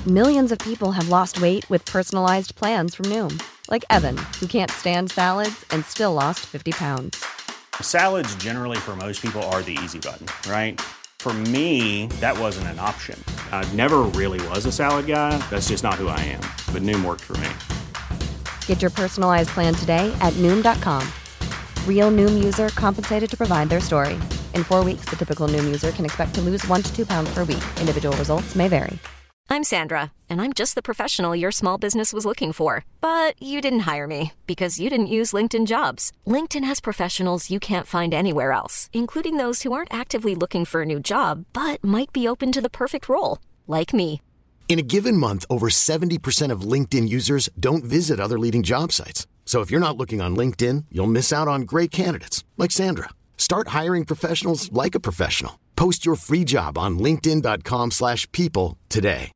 Millions of people have lost weight with personalized plans from Noom. Like Evan, who can't stand salads and still lost 50 pounds. Salads generally for most people are the easy button, right? For me, that wasn't an option. I never really was a salad guy. That's just not who I am. But Noom worked for me. Get your personalized plan today at Noom.com. Real Noom user compensated to provide their story. In 4 weeks, the typical Noom user can expect to lose 1 to 2 pounds per week. Individual results may vary. I'm Sandra, and I'm just the professional your small business was looking for. But you didn't hire me because you didn't use LinkedIn Jobs. LinkedIn has professionals you can't find anywhere else, including those who aren't actively looking for a new job, but might be open to the perfect role, like me. In a given month, over 70% of LinkedIn users don't visit other leading job sites. So if you're not looking on LinkedIn, you'll miss out on great candidates like Sandra. Start hiring professionals like a professional. Post your free job on linkedin.com/people today.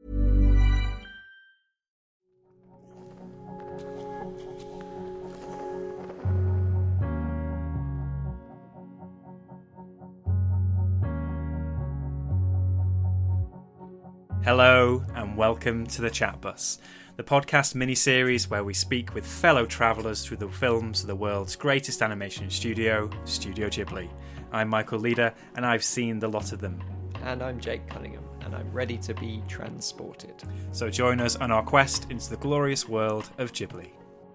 Hello and welcome to the Chat Bus, the podcast mini-series where we speak with fellow travellers through the films of the world's greatest animation studio, Studio Ghibli. I'm Michael Leader and I've seen the lot of them. And I'm Jake Cunningham and I'm ready to be transported. So join us on our quest into the glorious world of Ghibli.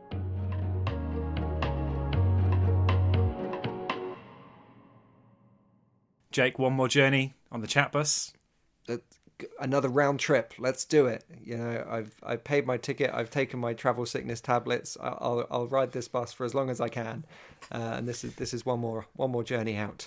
Jake, one more journey on the Chat Bus. Another round trip. Let's do it. You know, I've paid my ticket. I've taken my travel sickness tablets. I'll ride this bus for as long as I can. And this is one more journey out.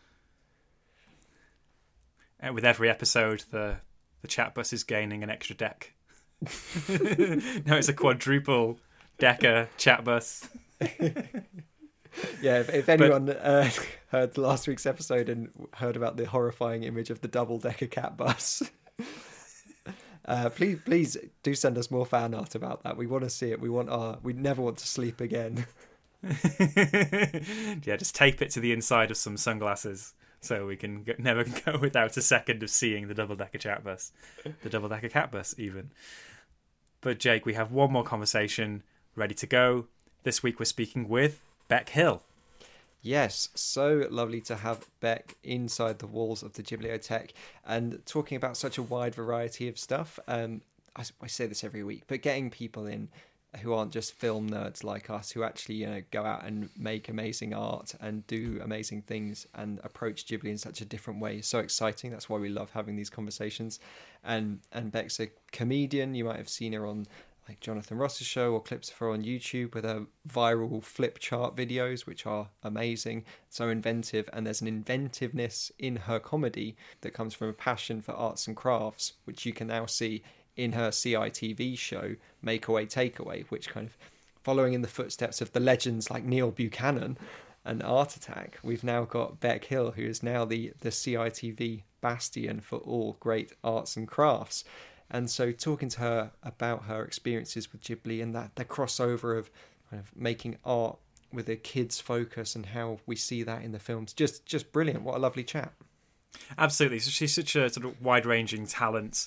And with every episode, the Chat Bus is gaining an extra deck. Now it's a quadruple decker Chat Bus. Yeah, if anyone heard last week's episode and heard about the horrifying image of the double-decker cat bus, please do send us more fan art about that. We want to see it. We never want to sleep again. Yeah, just tape it to the inside of some sunglasses so we can never go without a second of seeing the double-decker chat bus, the double-decker cat bus even. But Jake, we have one more conversation ready to go. This week we're speaking with Beck Hill. Yes, so lovely to have Beck inside the walls of the Ghibliotheque and talking about such a wide variety of stuff. I say this every week, but getting people in who aren't just film nerds like us, who actually go out and make amazing art and do amazing things and approach Ghibli in such a different way is so exciting. That's why we love having these conversations. And Beck's a comedian. You might have seen her on like Jonathan Ross's show or clips of her on YouTube with her viral flip chart videos, which are amazing, so inventive, and there's an inventiveness in her comedy that comes from a passion for arts and crafts, which you can now see in her CITV show Makeaway Takeaway, which kind of following in the footsteps of the legends like Neil Buchanan and Art Attack. We've now got Beck Hill, who is now the CITV bastion for all great arts and crafts. And so talking to her about her experiences with Ghibli and that the crossover of kind of making art with a kid's focus and how we see that in the films, just brilliant. What a lovely chat. Absolutely. So she's such a sort of wide-ranging talent.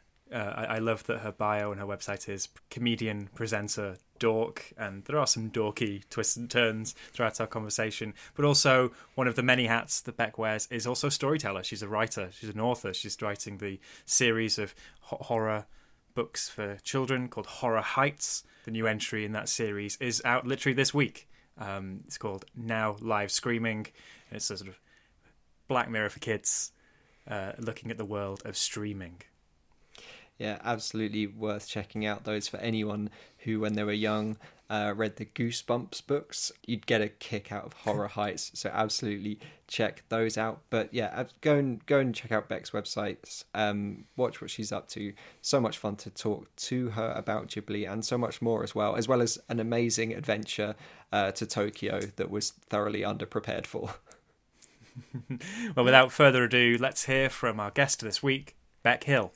I love that her bio and her website is comedian, presenter, dork, and there are some dorky twists and turns throughout our conversation. But also, one of the many hats that Beck wears is also a storyteller. She's a writer, she's an author. She's writing the series of horror books for children called Horror Heights. The new entry in that series is out literally this week. It's called Now Live Screaming, and it's a sort of Black Mirror for kids, looking at the world of streaming. Yeah, absolutely worth checking out those for anyone who, when they were young, read the Goosebumps books. You'd get a kick out of Horror Heights, so absolutely check those out. But yeah, go and check out Beck's websites. Watch what she's up to. So much fun to talk to her about Ghibli and so much more as well as an amazing adventure to Tokyo that was thoroughly underprepared for. Well, without further ado, let's hear from our guest this week, Beck Hill.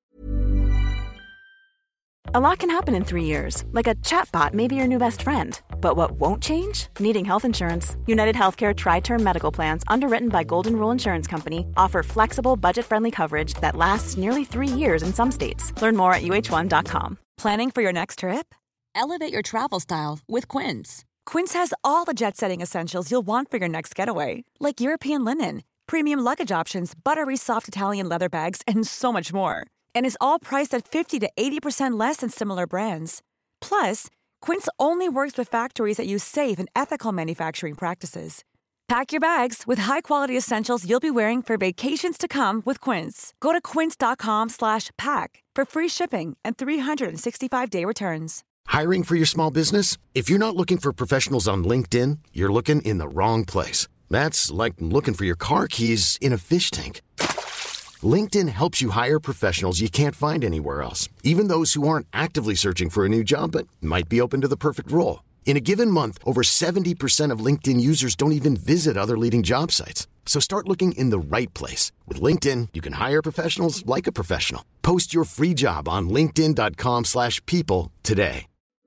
A lot can happen in 3 years, like a chatbot may be your new best friend. But what won't change? Needing health insurance. United Healthcare Tri-Term Medical Plans, underwritten by Golden Rule Insurance Company, offer flexible, budget-friendly coverage that lasts nearly 3 years in some states. Learn more at uh1.com. Planning for your next trip? Elevate your travel style with Quince. Quince has all the jet-setting essentials you'll want for your next getaway, like European linen, premium luggage options, buttery soft Italian leather bags, and so much more. And is all priced at 50 to 80% less than similar brands. Plus, Quince only works with factories that use safe and ethical manufacturing practices. Pack your bags with high-quality essentials you'll be wearing for vacations to come with Quince. Go to quince.com/pack for free shipping and 365-day returns. Hiring for your small business? If you're not looking for professionals on LinkedIn, you're looking in the wrong place. That's like looking for your car keys in a fish tank. LinkedIn helps you hire professionals you can't find anywhere else, even those who aren't actively searching for a new job but might be open to the perfect role. In a given month, over 70% of LinkedIn users don't even visit other leading job sites. So start looking in the right place. With LinkedIn, you can hire professionals like a professional. Post your free job on linkedin.com/people today.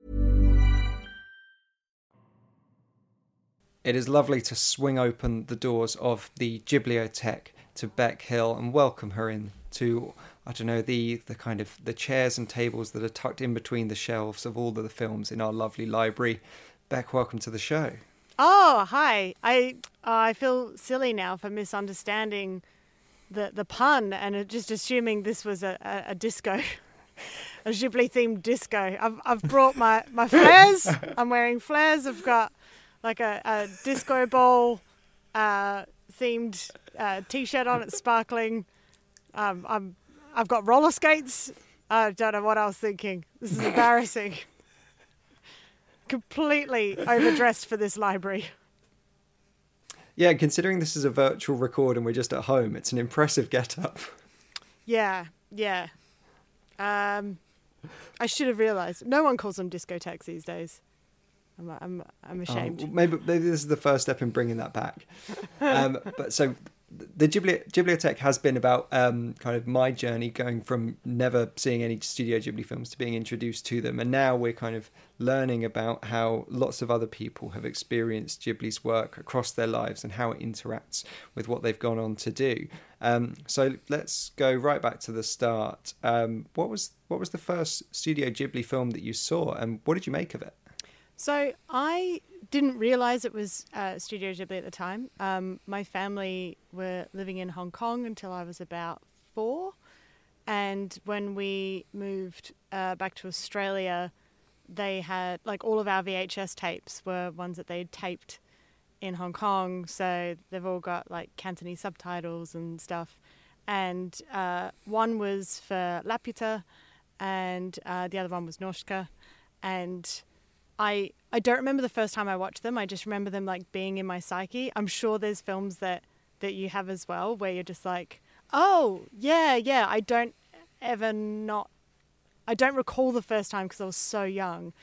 It is lovely to swing open the doors of the Ghibliotheque to Bec Hill and welcome her in to, I don't know, the kind of the chairs and tables that are tucked in between the shelves of all of the films in our lovely library. Bec, welcome to the show. Oh, hi. I feel silly now for misunderstanding the pun and just assuming this was a disco, a Ghibli-themed disco. I've brought my flares. I'm wearing flares. I've got like a disco ball themed t-shirt on. It's sparkling. I've got roller skates. I don't know what I was thinking. This is embarrassing. Completely overdressed for this library. Yeah, considering this is a virtual record and we're just at home, it's an impressive get-up. Yeah. I should have realised. No one calls them discotheques these days. I'm ashamed. Maybe this is the first step in bringing that back. But so the Ghibliotheque has been about kind of my journey going from never seeing any Studio Ghibli films to being introduced to them. And now we're kind of learning about how lots of other people have experienced Ghibli's work across their lives and how it interacts with what they've gone on to do. So let's go right back to the start. What was the first Studio Ghibli film that you saw and what did you make of it? So I didn't realise it was Studio Ghibli at the time. My family were living in Hong Kong until I was about 4. And when we moved back to Australia, they had, like, all of our VHS tapes were ones that they'd taped in Hong Kong. So they've all got, like, Cantonese subtitles and stuff. And one was for Laputa and the other one was Noshka. And I don't remember the first time I watched them. I just remember them like being in my psyche. I'm sure there's films that you have as well where you're just like, oh, yeah. I don't recall the first time because I was so young.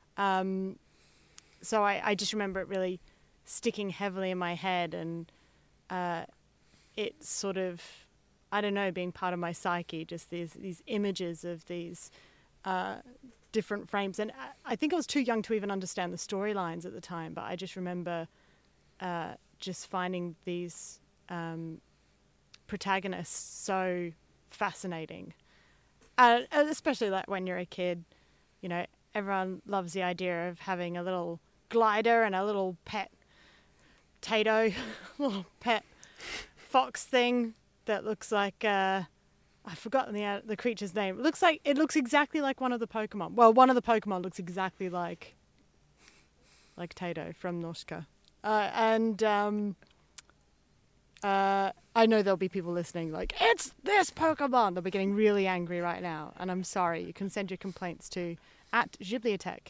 So I just remember it really sticking heavily in my head and it sort of, I don't know, being part of my psyche, just these images of these different frames. And I think I was too young to even understand the storylines at the time, but I just remember just finding these protagonists so fascinating. Especially like when you're a kid, you know, everyone loves the idea of having a little glider and a little pet Tato, little pet fox thing that looks like I've forgotten the creature's name. It looks exactly like one of the Pokemon. Well, one of the Pokemon looks exactly like Tato from Noshka. I know there'll be people listening like, it's this Pokemon! They'll be getting really angry right now. And I'm sorry. You can send your complaints to @Ghibliotheque.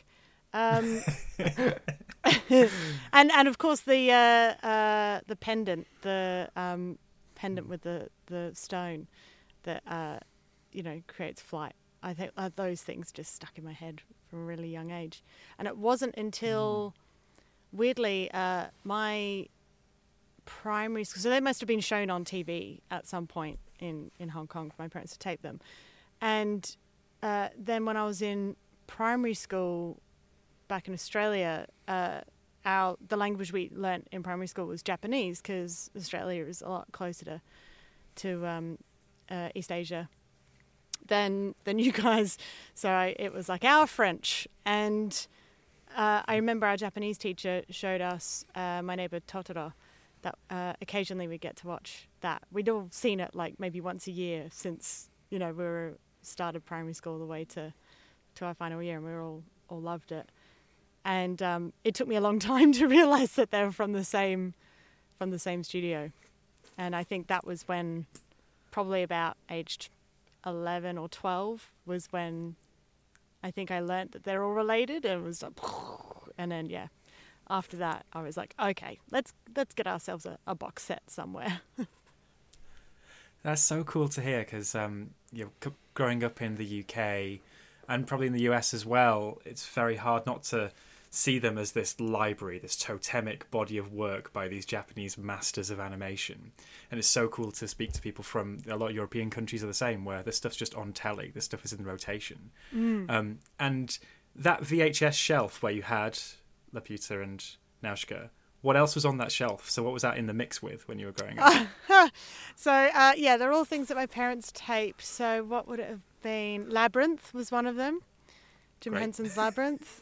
And of course the pendant, pendant with the stone that creates flight. I think those things just stuck in my head from a really young age. And it wasn't until weirdly my primary school, so they must have been shown on TV at some point in Hong Kong for my parents to tape them. And then when I was in primary school, back in Australia, the language we learnt in primary school was Japanese, because Australia is a lot closer to East Asia than you guys. So it was like our French. And I remember our Japanese teacher showed us My Neighbor Totoro. That occasionally we get to watch that. We'd all seen it like maybe once a year since, we were started primary school all the way to our final year, and we all loved it. And it took me a long time to realise that they were from the same studio. And I think that was when, probably about aged 11 or 12, was when I think I learnt that they're all related, and it was like, and then after that I was like, okay, let's get ourselves a box set somewhere. That's so cool to hear, because growing up in the UK and probably in the US as well, it's very hard not to see them as this library, this totemic body of work by these Japanese masters of animation. And it's so cool to speak to people from a lot of European countries are the same, where this stuff's just on telly, this stuff is in rotation. And that VHS shelf where you had Laputa and Nausicaä, what else was on that shelf? So what was that in the mix with when you were growing up? So they're all things that my parents taped. So what would it have been? Labyrinth was one of them. Jim Henson's Labyrinth.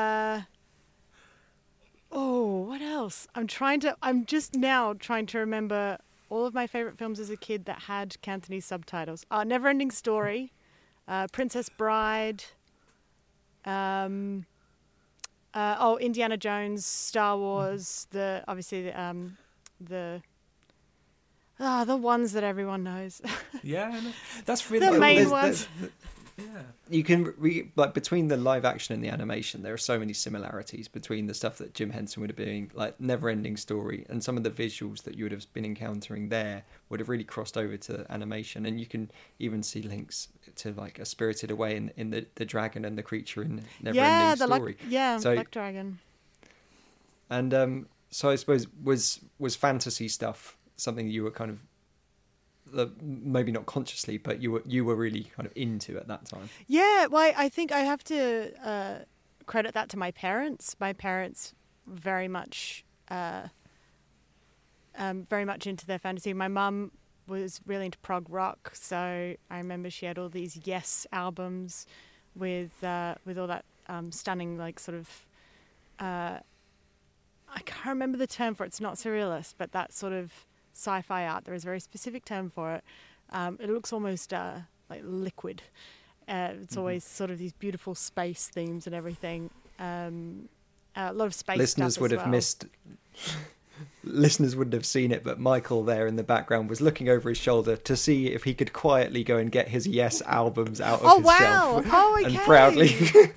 What else? I'm just now trying to remember all of my favourite films as a kid that had Cantonese subtitles. Neverending Story, Princess Bride, Indiana Jones, Star Wars, the ones that everyone knows. That's really the main ones. You can between the live action and the animation, there are so many similarities between the stuff that Jim Henson would have been, like Neverending Story, and some of the visuals that you would have been encountering there would have really crossed over to animation. And you can even see links to like A Spirited Away in the dragon and the creature in Neverending Story. Black Dragon. And so I suppose was fantasy stuff something you were kind of, maybe not consciously, but you were really kind of into at that time? Yeah, well, I think I have to credit that to my parents. My parents very much into their fantasy. My mum was really into prog rock, so I remember she had all these Yes albums with all that stunning, like, sort of I can't remember the term for it. It's not surrealist, but that sort of sci-fi art. There is a very specific term for it. It looks almost like liquid. It's always sort of these beautiful space themes and everything. A lot of space listeners stuff would as have well. missed. Listeners wouldn't have seen it, but Michael there in the background was looking over his shoulder to see if he could quietly go and get his Yes albums out of his shelf. Oh, okay. And proudly.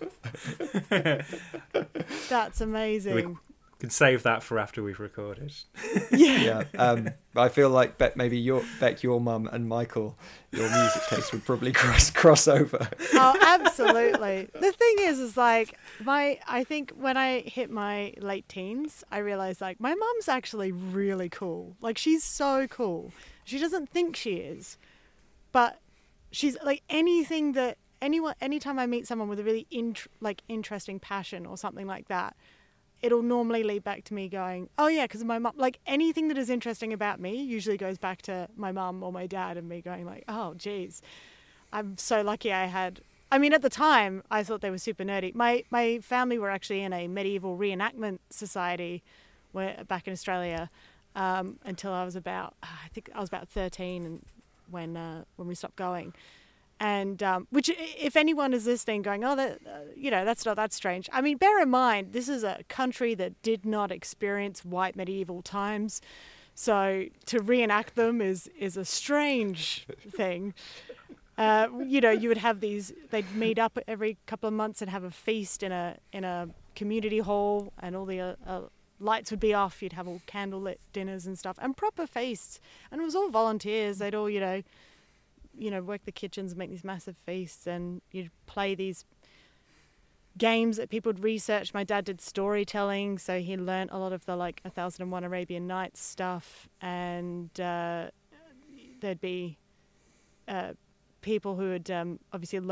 That's amazing. We can save that for after we've recorded. Yeah. I feel like maybe your mum and Michael, your music taste would probably cross over. Oh, absolutely. The thing is like I think when I hit my late teens, I realized like my mum's actually really cool. Like, she's so cool. She doesn't think she is, but she's like anytime I meet someone with a really interesting passion or something like that, it'll normally lead back to me going, oh yeah, because my mum, like anything that is interesting about me usually goes back to my mum or my dad and me going like, oh geez, I'm so lucky at the time I thought they were super nerdy. My family were actually in a medieval reenactment society back in Australia until I was about 13 and when we stopped going. And which, if anyone is listening, going, oh, that's not that strange. I mean, bear in mind, this is a country that did not experience white medieval times, so to reenact them is a strange thing. You would have they'd meet up every couple of months and have a feast in a community hall, and all the lights would be off. You'd have all candlelit dinners and stuff, and proper feasts, and it was all volunteers. They'd all work the kitchens and make these massive feasts, and you'd play these games that people would research. My dad did storytelling, so he learnt a lot of the 1001 Arabian Nights stuff, and there'd be people who had obviously learnt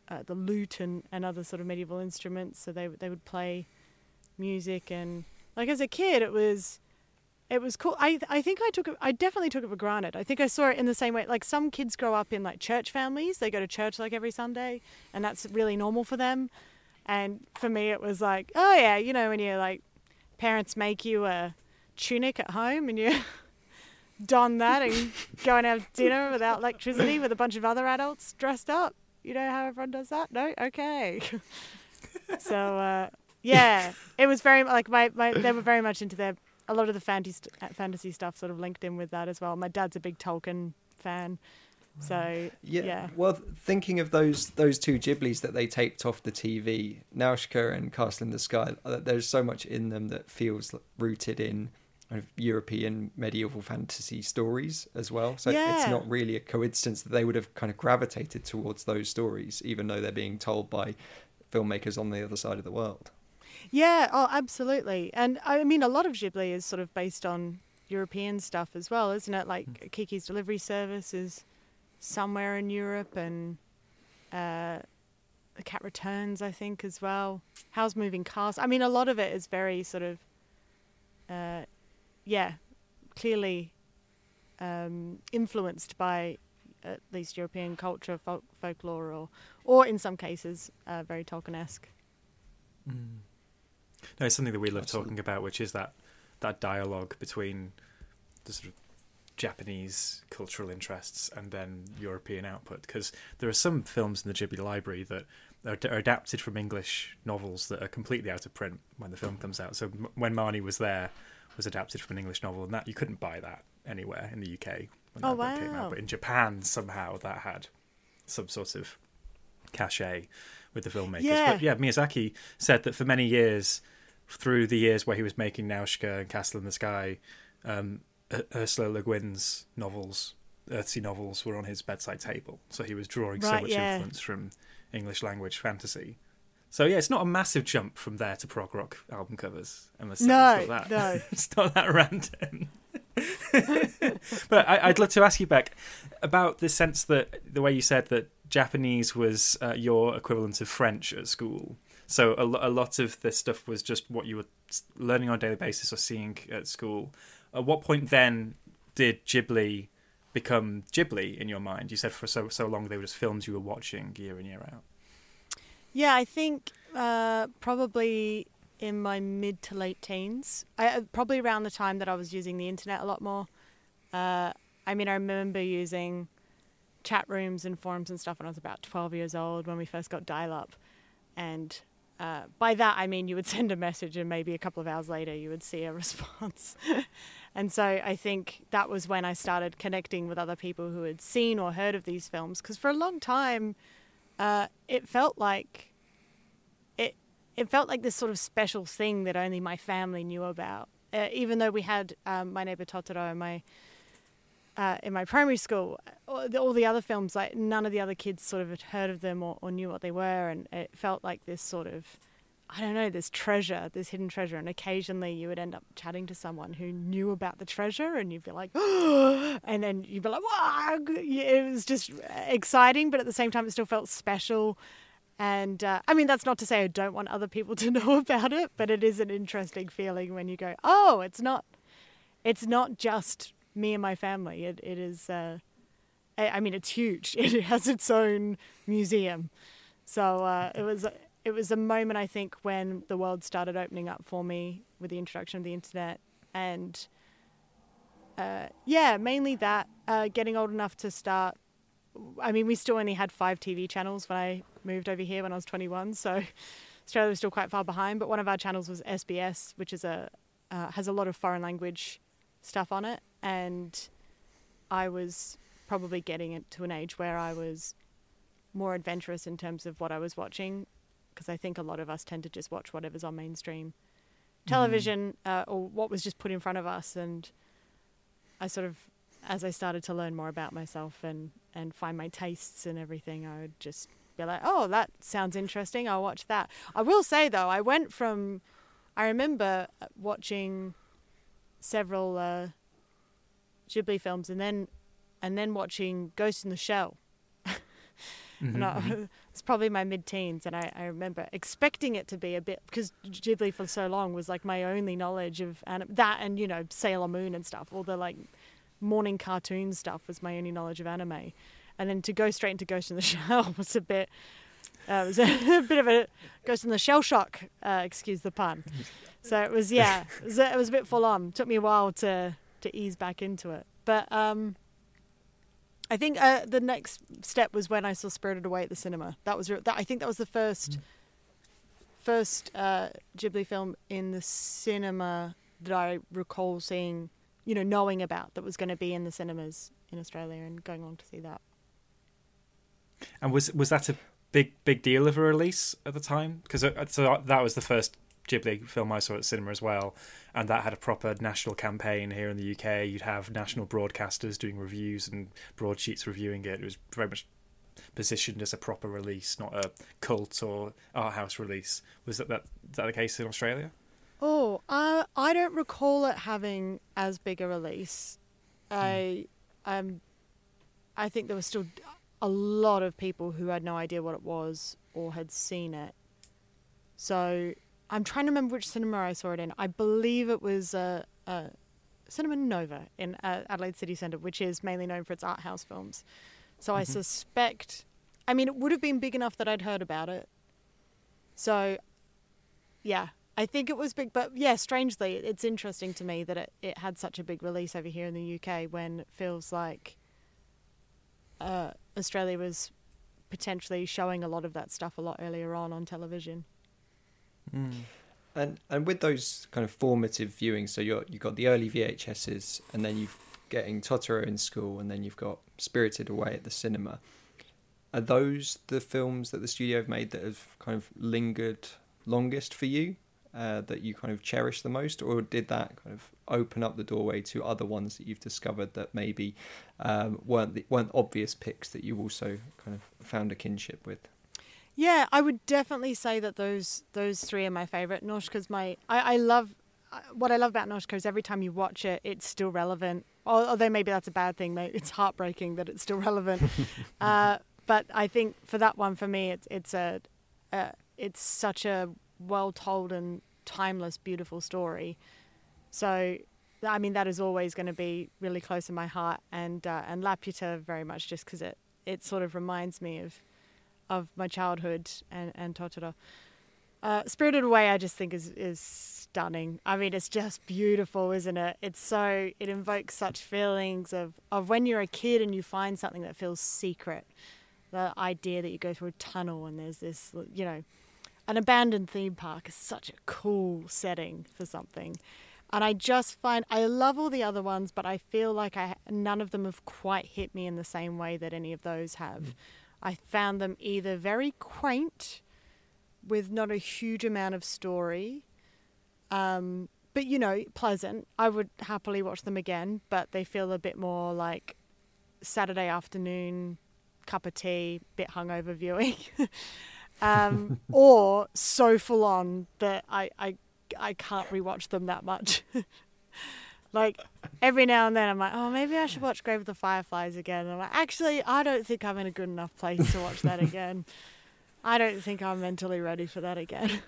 the lute and other sort of medieval instruments. So they would play music, and like as a kid, it was cool. I think I definitely took it for granted. I think I saw it in the same way. Like some kids grow up in like church families. They go to church like every Sunday, and that's really normal for them. And for me, it was like, oh yeah, you know, when you're like, parents make you a tunic at home and you don that and go and have dinner without electricity with a bunch of other adults dressed up. You know how everyone does that? No? Okay. So, yeah, it was very like they were very much into a lot of the fantasy stuff sort of linked in with that as well. My dad's a big Tolkien fan. So yeah. Well, thinking of those two Ghiblis that they taped off the TV, Nausicaa and Castle in the Sky, there's so much in them that feels rooted in kind of European medieval fantasy stories as well. So it's not really a coincidence that they would have kind of gravitated towards those stories, even though they're being told by filmmakers on the other side of the world. Yeah, oh, absolutely. And I mean, a lot of Ghibli is sort of based on European stuff as well, isn't it? Like Kiki's Delivery Service is somewhere in Europe, and The Cat Returns, I think, as well. Howl's Moving Castle. I mean, a lot of it is very sort of, clearly influenced by at least European culture, folklore, or in some cases, very Tolkien-esque. Mm. No, it's something that we love talking about, which is that dialogue between the sort of Japanese cultural interests and then European output, because there are some films in the Ghibli library that are adapted from English novels that are completely out of print when the film comes out. So When Marnie Was There was adapted from an English novel, and that you couldn't buy that anywhere in the UK when that book came out. But in Japan, somehow that had some sort of cachet with the filmmakers. Yeah. But yeah, Miyazaki said that for many years, through the years where he was making Nausicaa and Castle in the Sky, Ursula Le Guin's novels, Earthsea novels, were on his bedside table. So he was drawing so much influence from English language fantasy. So yeah, it's not a massive jump from there to prog rock album covers. I must say. No. It's not that random. But I'd love to ask you, Beck, about the sense that the way you said that Japanese was your equivalent of French at school. So a lot of this stuff was just what you were learning on a daily basis or seeing at school. At what point then did Ghibli become Ghibli in your mind? You said for so long they were just films you were watching year in, year out. Yeah, I think probably in my mid to late teens. Probably around the time that I was using the internet a lot more. I remember using chat rooms and forums and stuff when I was about 12 years old when we first got dial-up. And by that, I mean you would send a message and maybe a couple of hours later you would see a response. And so I think that was when I started connecting with other people who had seen or heard of these films. Because for a long time, it felt like this sort of special thing that only my family knew about. Even though we had My Neighbor Totoro in my primary school, all the other films, like none of the other kids sort of had heard of them or knew what they were, and it felt like this sort of, I don't know, this hidden treasure, and occasionally you would end up chatting to someone who knew about the treasure, and you'd be like, oh, and then you'd be like, wow, it was just exciting, but at the same time it still felt special. And that's not to say I don't want other people to know about it, but it is an interesting feeling when you go, oh, it's not just me and my family. It is, it's huge. It has its own museum. So it was a moment, I think, when the world started opening up for me with the introduction of the internet. And mainly that, getting old enough to start. We still only had 5 TV channels when I moved over here when I was 21, so Australia was still quite far behind. But one of our channels was SBS, which is has a lot of foreign language stuff on it. And I was probably getting it to an age where I was more adventurous in terms of what I was watching, because I think a lot of us tend to just watch whatever's on mainstream television or what was just put in front of us. And I sort of, as I started to learn more about myself and find my tastes and everything, I would just be like, oh, that sounds interesting, I'll watch that. I will say, though, I remember watching several Ghibli films and then watching Ghost in the Shell. And it's probably my mid-teens, and I remember expecting it to be a bit, because Ghibli for so long was like my only knowledge of that, and you know, Sailor Moon and stuff, all the like morning cartoon stuff was my only knowledge of anime, and then to go straight into Ghost in the Shell was a bit. It was a bit of a Ghost in the Shell shock, excuse the pun. So it was, it was a bit full on. It took me a while to ease back into it. But I think the next step was when I saw Spirited Away at the cinema. That was I think that was the first Ghibli film in the cinema that I recall seeing, you know, knowing about that was going to be in the cinemas in Australia, and going on to see that. And was that a big deal of a release at the time? Because so that was the first Ghibli film I saw at cinema as well, and that had a proper national campaign here in the UK. You'd have national broadcasters doing reviews and broadsheets reviewing it. It was very much positioned as a proper release, not a cult or art house release. Was that the case in Australia? Oh, I don't recall it having as big a release. I think there was still a lot of people who had no idea what it was or had seen it. So I'm trying to remember which cinema I saw it in. I believe it was Cinema Nova in Adelaide City Centre, which is mainly known for its art house films. So I suspect, I mean, it would have been big enough that I'd heard about it. So, yeah, I think it was big. But yeah, strangely, it's interesting to me that it had such a big release over here in the UK, when it feels like Australia was potentially showing a lot of that stuff a lot earlier on television. And with those kind of formative viewings, so you've got the early VHSs, and then you've getting Totoro in school, and then you've got Spirited Away at the cinema. Are those the films that the studio have made that have kind of lingered longest for you, that you kind of cherish the most, or did that kind of open up the doorway to other ones that you've discovered that maybe weren't obvious picks that you also kind of found a kinship with? Yeah, I would definitely say that those three are my favourite. Nausicaa's I love, what I love about Nausicaa is every time you watch it, it's still relevant. Although maybe that's a bad thing. It's heartbreaking that it's still relevant. But I think for that one, for me, it's such a well told and timeless, beautiful story. So, I mean, that is always going to be really close in my heart. And Laputa very much, just because it sort of reminds me of my childhood and Totoro. Spirited Away, I just think is stunning. I mean, it's just beautiful, isn't it? It invokes such feelings of when you're a kid and you find something that feels secret. The idea that you go through a tunnel and there's this, you know, an abandoned theme park is such a cool setting for something. And I just find, I love all the other ones, but I feel like none of them have quite hit me in the same way that any of those have. I found them either very quaint, with not a huge amount of story, but, you know, pleasant. I would happily watch them again, but they feel a bit more like Saturday afternoon, cup of tea, bit hungover viewing. Or so full on that I can't rewatch them that much. Like, every now and then I'm like, oh, maybe I should watch Grave of the Fireflies again. And I'm like, actually, I don't think I'm in a good enough place to watch that again. I don't think I'm mentally ready for that again.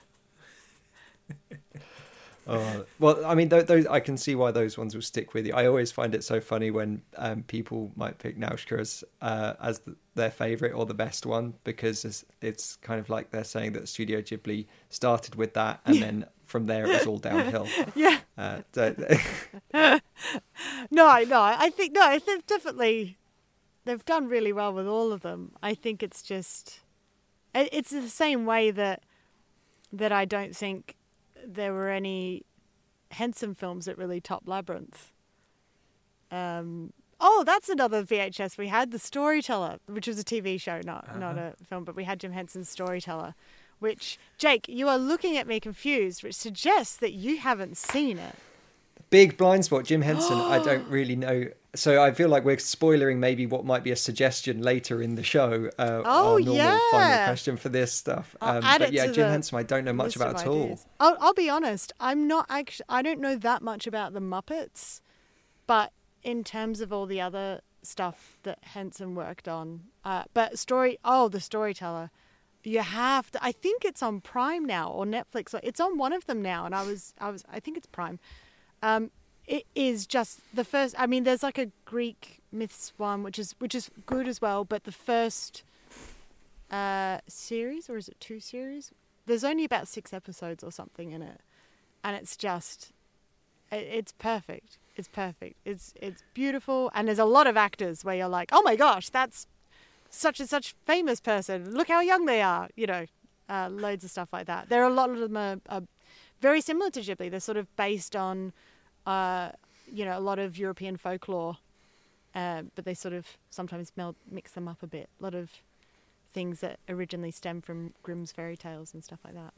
Well, I mean, those I can see why those ones will stick with you. I always find it so funny when people might pick Nausicaa as their favourite or the best one, because it's kind of like they're saying that Studio Ghibli started with that, and then from there it was all downhill. Yeah. No, I think they've done really well with all of them. I think it's just, it's the same way that I don't think there were any Henson films that really topped Labyrinth. That's another VHS we had, The Storyteller, which was a TV show, not a film, but we had Jim Henson's Storyteller, which, Jake, you are looking at me confused, which suggests that you haven't seen it. Big blind spot, Jim Henson. I don't really know. So I feel like we're spoiling maybe what might be a suggestion later in the show. Our normal final question for this stuff. But yeah, Jim Henson, I don't know much about at all. I'll be honest. I don't know that much about the Muppets, but in terms of all the other stuff that Henson worked on. But the Storyteller, you have to. I think it's on Prime now or Netflix. It's on one of them now, and I think it's Prime. It is just the first. I mean, there's like a Greek myths one, which is good as well. But the first series, or is it 2 series? There's only about 6 episodes or something in it, and it's just, it's perfect. It's perfect. It's beautiful, and there's a lot of actors where you're like, oh my gosh, that's such and such famous person. Look how young they are. Loads of stuff like that. There are a lot of them are very similar to Ghibli. They're sort of based on, a lot of European folklore, but they sort of sometimes mix them up a bit. A lot of things that originally stem from Grimm's fairy tales and stuff like that.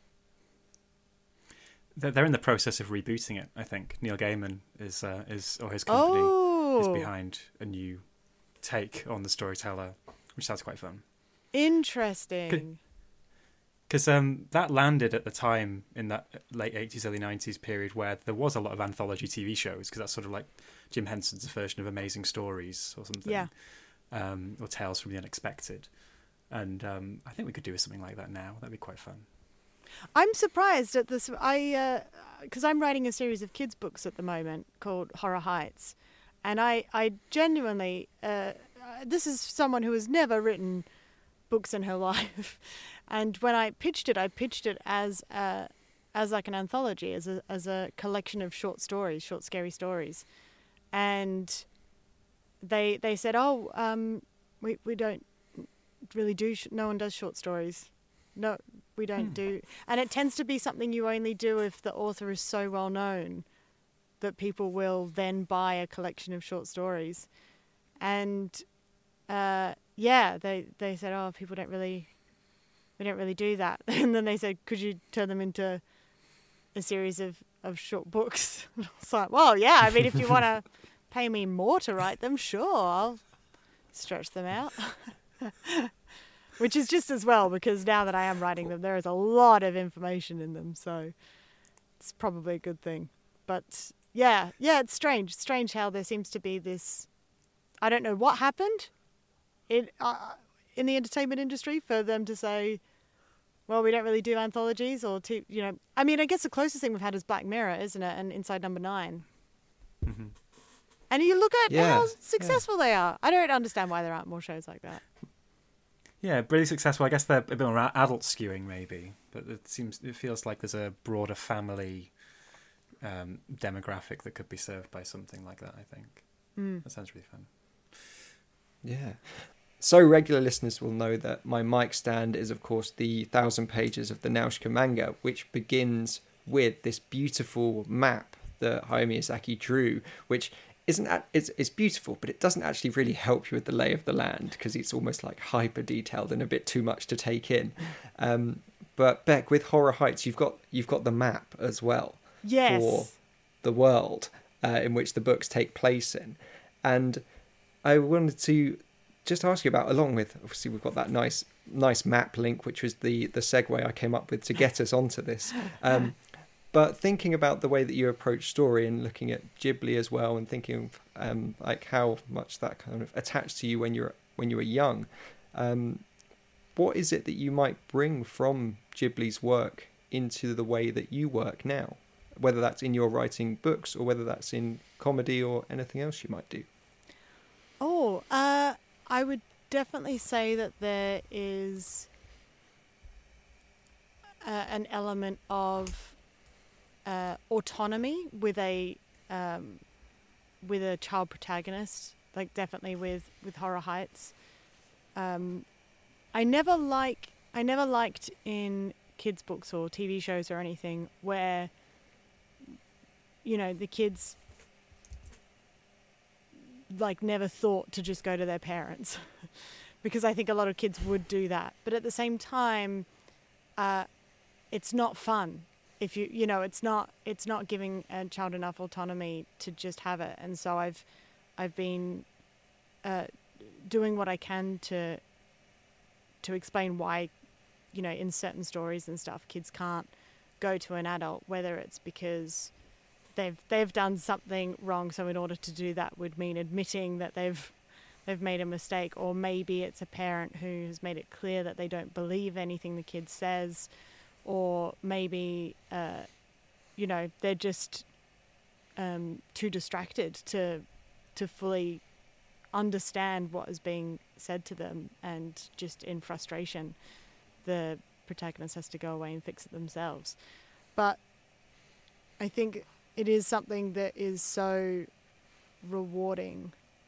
They're in the process of rebooting it. I think Neil Gaiman is or his company is behind a new take on the Storyteller, which sounds quite fun. Interesting. Because that landed at the time in that late 80s, early 90s period where there was a lot of anthology TV shows, because that's sort of like Jim Henson's version of Amazing Stories or something. Yeah. Or Tales from the Unexpected. And I think we could do something like that now. That'd be quite fun. I'm surprised at this. Because I'm writing a series of kids' books at the moment called Horror Heights. And I genuinely, this is someone who has never written books in her life. And when I pitched it as like an anthology, as a collection of short scary stories. And they said, we don't really do, no one does short stories. No, we don't do. And it tends to be something you only do if the author is so well known that people will then buy a collection of short stories. And they said, we don't really do that. And then they said, could you turn them into a series of short books? And I was like, well, yeah, I mean, if you want to pay me more to write them, sure, I'll stretch them out. Which is just as well, because now that I am writing them, there is a lot of information in them, so it's probably a good thing. But yeah, it's strange how there seems to be this, I don't know what happened in the entertainment industry for them to say, well, we don't really do anthologies, or I mean, I guess the closest thing we've had is Black Mirror, isn't it? And Inside Number 9. Mm-hmm. And you look at how successful they are. I don't understand why there aren't more shows like that. Yeah, really successful. I guess they're a bit more adult skewing, maybe, but it feels like there's a broader family demographic that could be served by something like that. I think that sounds really fun. Yeah. So regular listeners will know that my mic stand is, of course, the 1,000 pages of the Nausicaa manga, which begins with this beautiful map that Hayao Miyazaki drew, which it's beautiful, but it doesn't actually really help you with the lay of the land, because it's almost like hyper detailed and a bit too much to take in. But Beck, with Horror Heights, you've got the map as well. Yes. For the world in which the books take place in. And I wanted to just ask you about, along with, obviously we've got that nice map link, which was the segue I came up with to get us onto this. But thinking about the way that you approach story and looking at Ghibli as well, and thinking of like how much that kind of attached to you when you were young, what is it that you might bring from Ghibli's work into the way that you work now, whether that's in your writing books or whether that's in comedy or anything else you might do? I would definitely say that there is an element of autonomy with a child protagonist, like definitely with Horror Heights. I never liked in kids' books or TV shows or anything where, the kids like never thought to just go to their parents, because I think a lot of kids would do that. But at the same time, it's not fun. If it's not giving a child enough autonomy to just have it. And so I've been doing what I can to explain why, in certain stories and stuff, kids can't go to an adult, whether it's because they've done something wrong. So in order to do that would mean admitting that they've made a mistake, or maybe it's a parent who has made it clear that they don't believe anything the kid says, or maybe they're just too distracted to fully understand what is being said to them, and just in frustration the protagonist has to go away and fix it themselves. But I think it is something that is so rewarding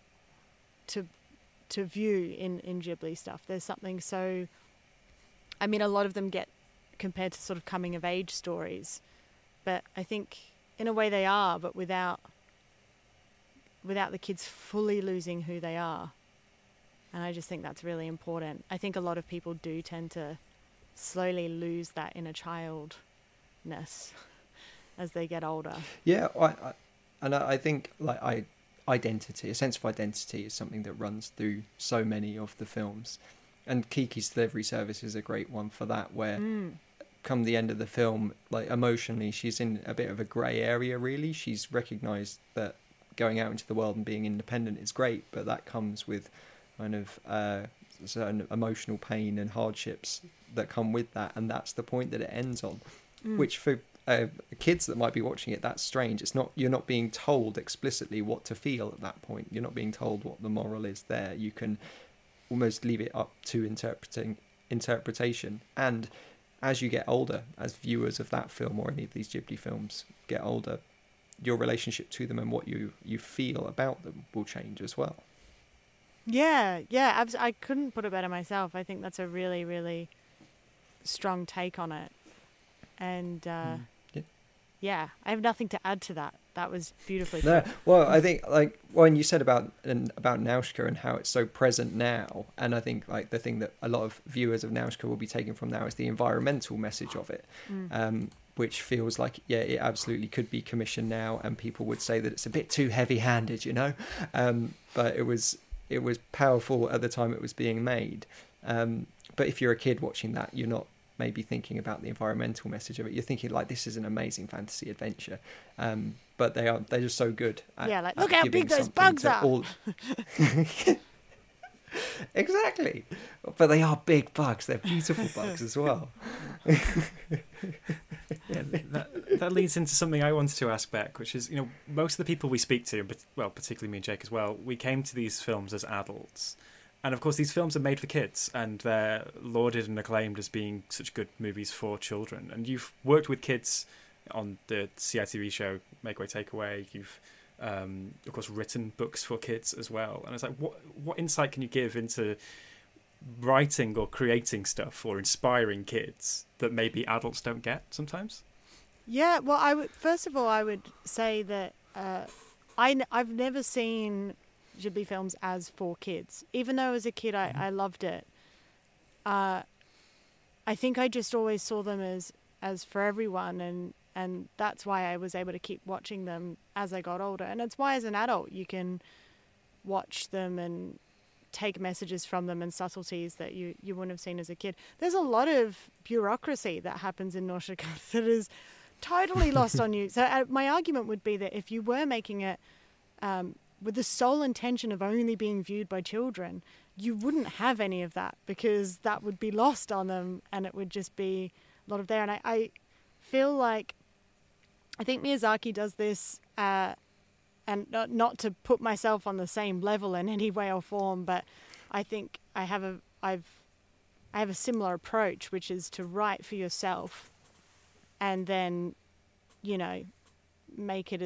to view in Ghibli stuff. There's something so, I mean, a lot of them get compared to sort of coming of age stories, but I think in a way they are, but without the kids fully losing who they are. And I just think that's really important. I think a lot of people do tend to slowly lose that inner childness as they get older. Yeah, I think identity, a sense of identity, is something that runs through so many of the films, and Kiki's Delivery Service is a great one for that, where come the end of the film, like emotionally she's in a bit of a grey area really. She's recognised that going out into the world and being independent is great, but that comes with kind of certain emotional pain and hardships that come with that, and that's the point that it ends on. Which for kids that might be watching it, that's strange. You're not being told explicitly what to feel at that point. You're not being told what the moral is there. You can almost leave it up to interpretation. And as you get older, as viewers of that film or any of these Ghibli films get older, your relationship to them and what you feel about them will change as well. Yeah, I couldn't put it better myself. I think that's a really, really strong take on it. And yeah, I have nothing to add to that. That was beautifully put. Well, I think when you said about Nausicaa and how it's so present now, and I think the thing that a lot of viewers of Nausicaa will be taking from now is the environmental message of it, which feels like it absolutely could be commissioned now, and people would say that it's a bit too heavy-handed, but it was powerful at the time it was being made. But if you're a kid watching that, you're not maybe thinking about the environmental message of it. You're thinking this is an amazing fantasy adventure, but they're just so good at look how big those bugs are. Exactly, but they are big bugs. They're beautiful bugs as well. That leads into something I wanted to ask Beck, which is, most of the people we speak to, but particularly me and Jake as well, we came to these films as adults. And of course, these films are made for kids, and they're lauded and acclaimed as being such good movies for children. And you've worked with kids on the CITV show Make Way, Take Away. You've, of course, written books for kids as well. And it's like, what insight can you give into writing or creating stuff or inspiring kids that maybe adults don't get sometimes? Yeah, well, I would say that I've never seen Ghibli films as for kids. Even though as a kid I loved it, I think I just always saw them as for everyone, and that's why I was able to keep watching them as I got older. And it's why as an adult you can watch them and take messages from them and subtleties that you wouldn't have seen as a kid. There's a lot of bureaucracy that happens in Nausicaa that is totally lost on you. So my argument would be that if you were making it with the sole intention of only being viewed by children, you wouldn't have any of that, because that would be lost on them and it would just be a lot of there. And I feel like, I think Miyazaki does this, and not to put myself on the same level in any way or form, but I think I have a similar approach, which is to write for yourself and then, make it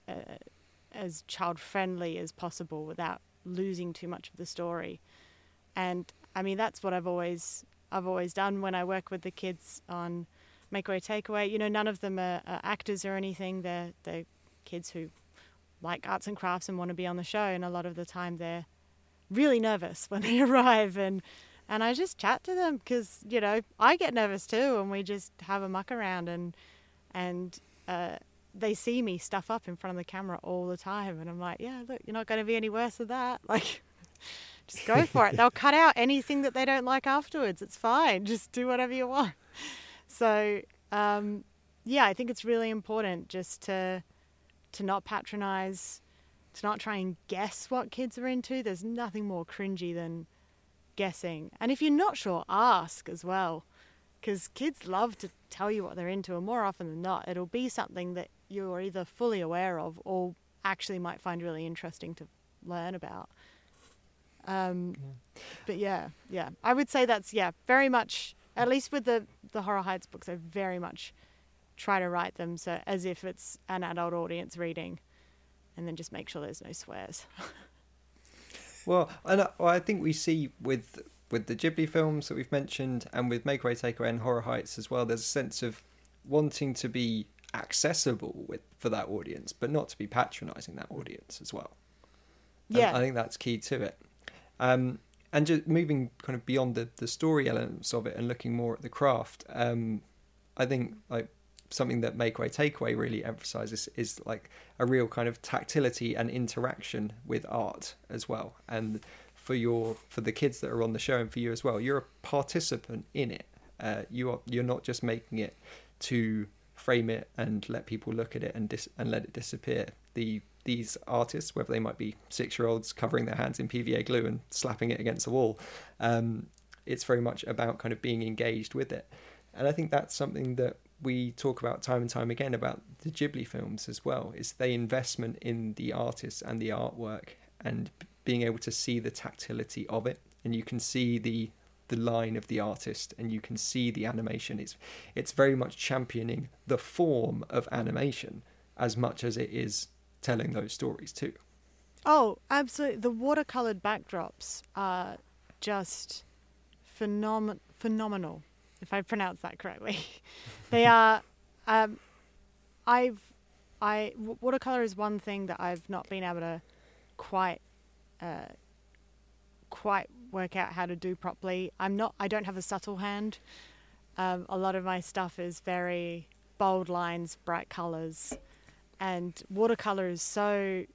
as child-friendly as possible without losing too much of the story. And I mean, that's what I've always done when I work with the kids on Make Way, Take Away. None of them are actors or anything. They're kids who like arts and crafts and want to be on the show, and a lot of the time they're really nervous when they arrive, and I just chat to them because I get nervous too, and we just have a muck around, and they see me stuff up in front of the camera all the time, and I'm like, yeah, look, you're not going to be any worse than that. Just go for it. They'll cut out anything that they don't like afterwards. It's fine. Just do whatever you want. So, I think it's really important just to to not patronize, to not try and guess what kids are into. There's nothing more cringy than guessing. And if you're not sure, ask as well, because kids love to tell you what they're into, and more often than not, it'll be something that you're either fully aware of or actually might find really interesting to learn about. But yeah, I would say that's, very much, at least with the Horror Heights books, I very much try to write them so as if it's an adult audience reading, and then just make sure there's no swears. Well, and I think we see with the Ghibli films that we've mentioned, and with Make Away, Take Away and Horror Heights as well, there's a sense of wanting to be accessible for that audience, but not to be patronising that audience as well. Yeah, and I think that's key to it. And just moving kind of beyond the story elements of it and looking more at the craft, I think like something that Make Away, Take Away really emphasises is like a real kind of tactility and interaction with art as well. And for the kids that are on the show, and for you as well, you're a participant in it. You're not just making it to frame it and let people look at it and let it disappear. These artists, whether they might be 6-year-olds covering their hands in PVA glue and slapping it against the wall, it's very much about kind of being engaged with it. And I think that's something that we talk about time and time again about the Ghibli films as well, is the investment in the artists and the artwork and being able to see the tactility of it. And you can see the line of the artist, and you can see the animation. It's very much championing the form of animation as much as it is telling those stories too. Oh, absolutely. The watercoloured backdrops are just phenomenal, if I pronounce that correctly. They are. Watercolour is one thing that I've not been able to quite work out how to do properly. I don't have a subtle hand. A lot of my stuff is very bold lines, bright colours, and watercolour is so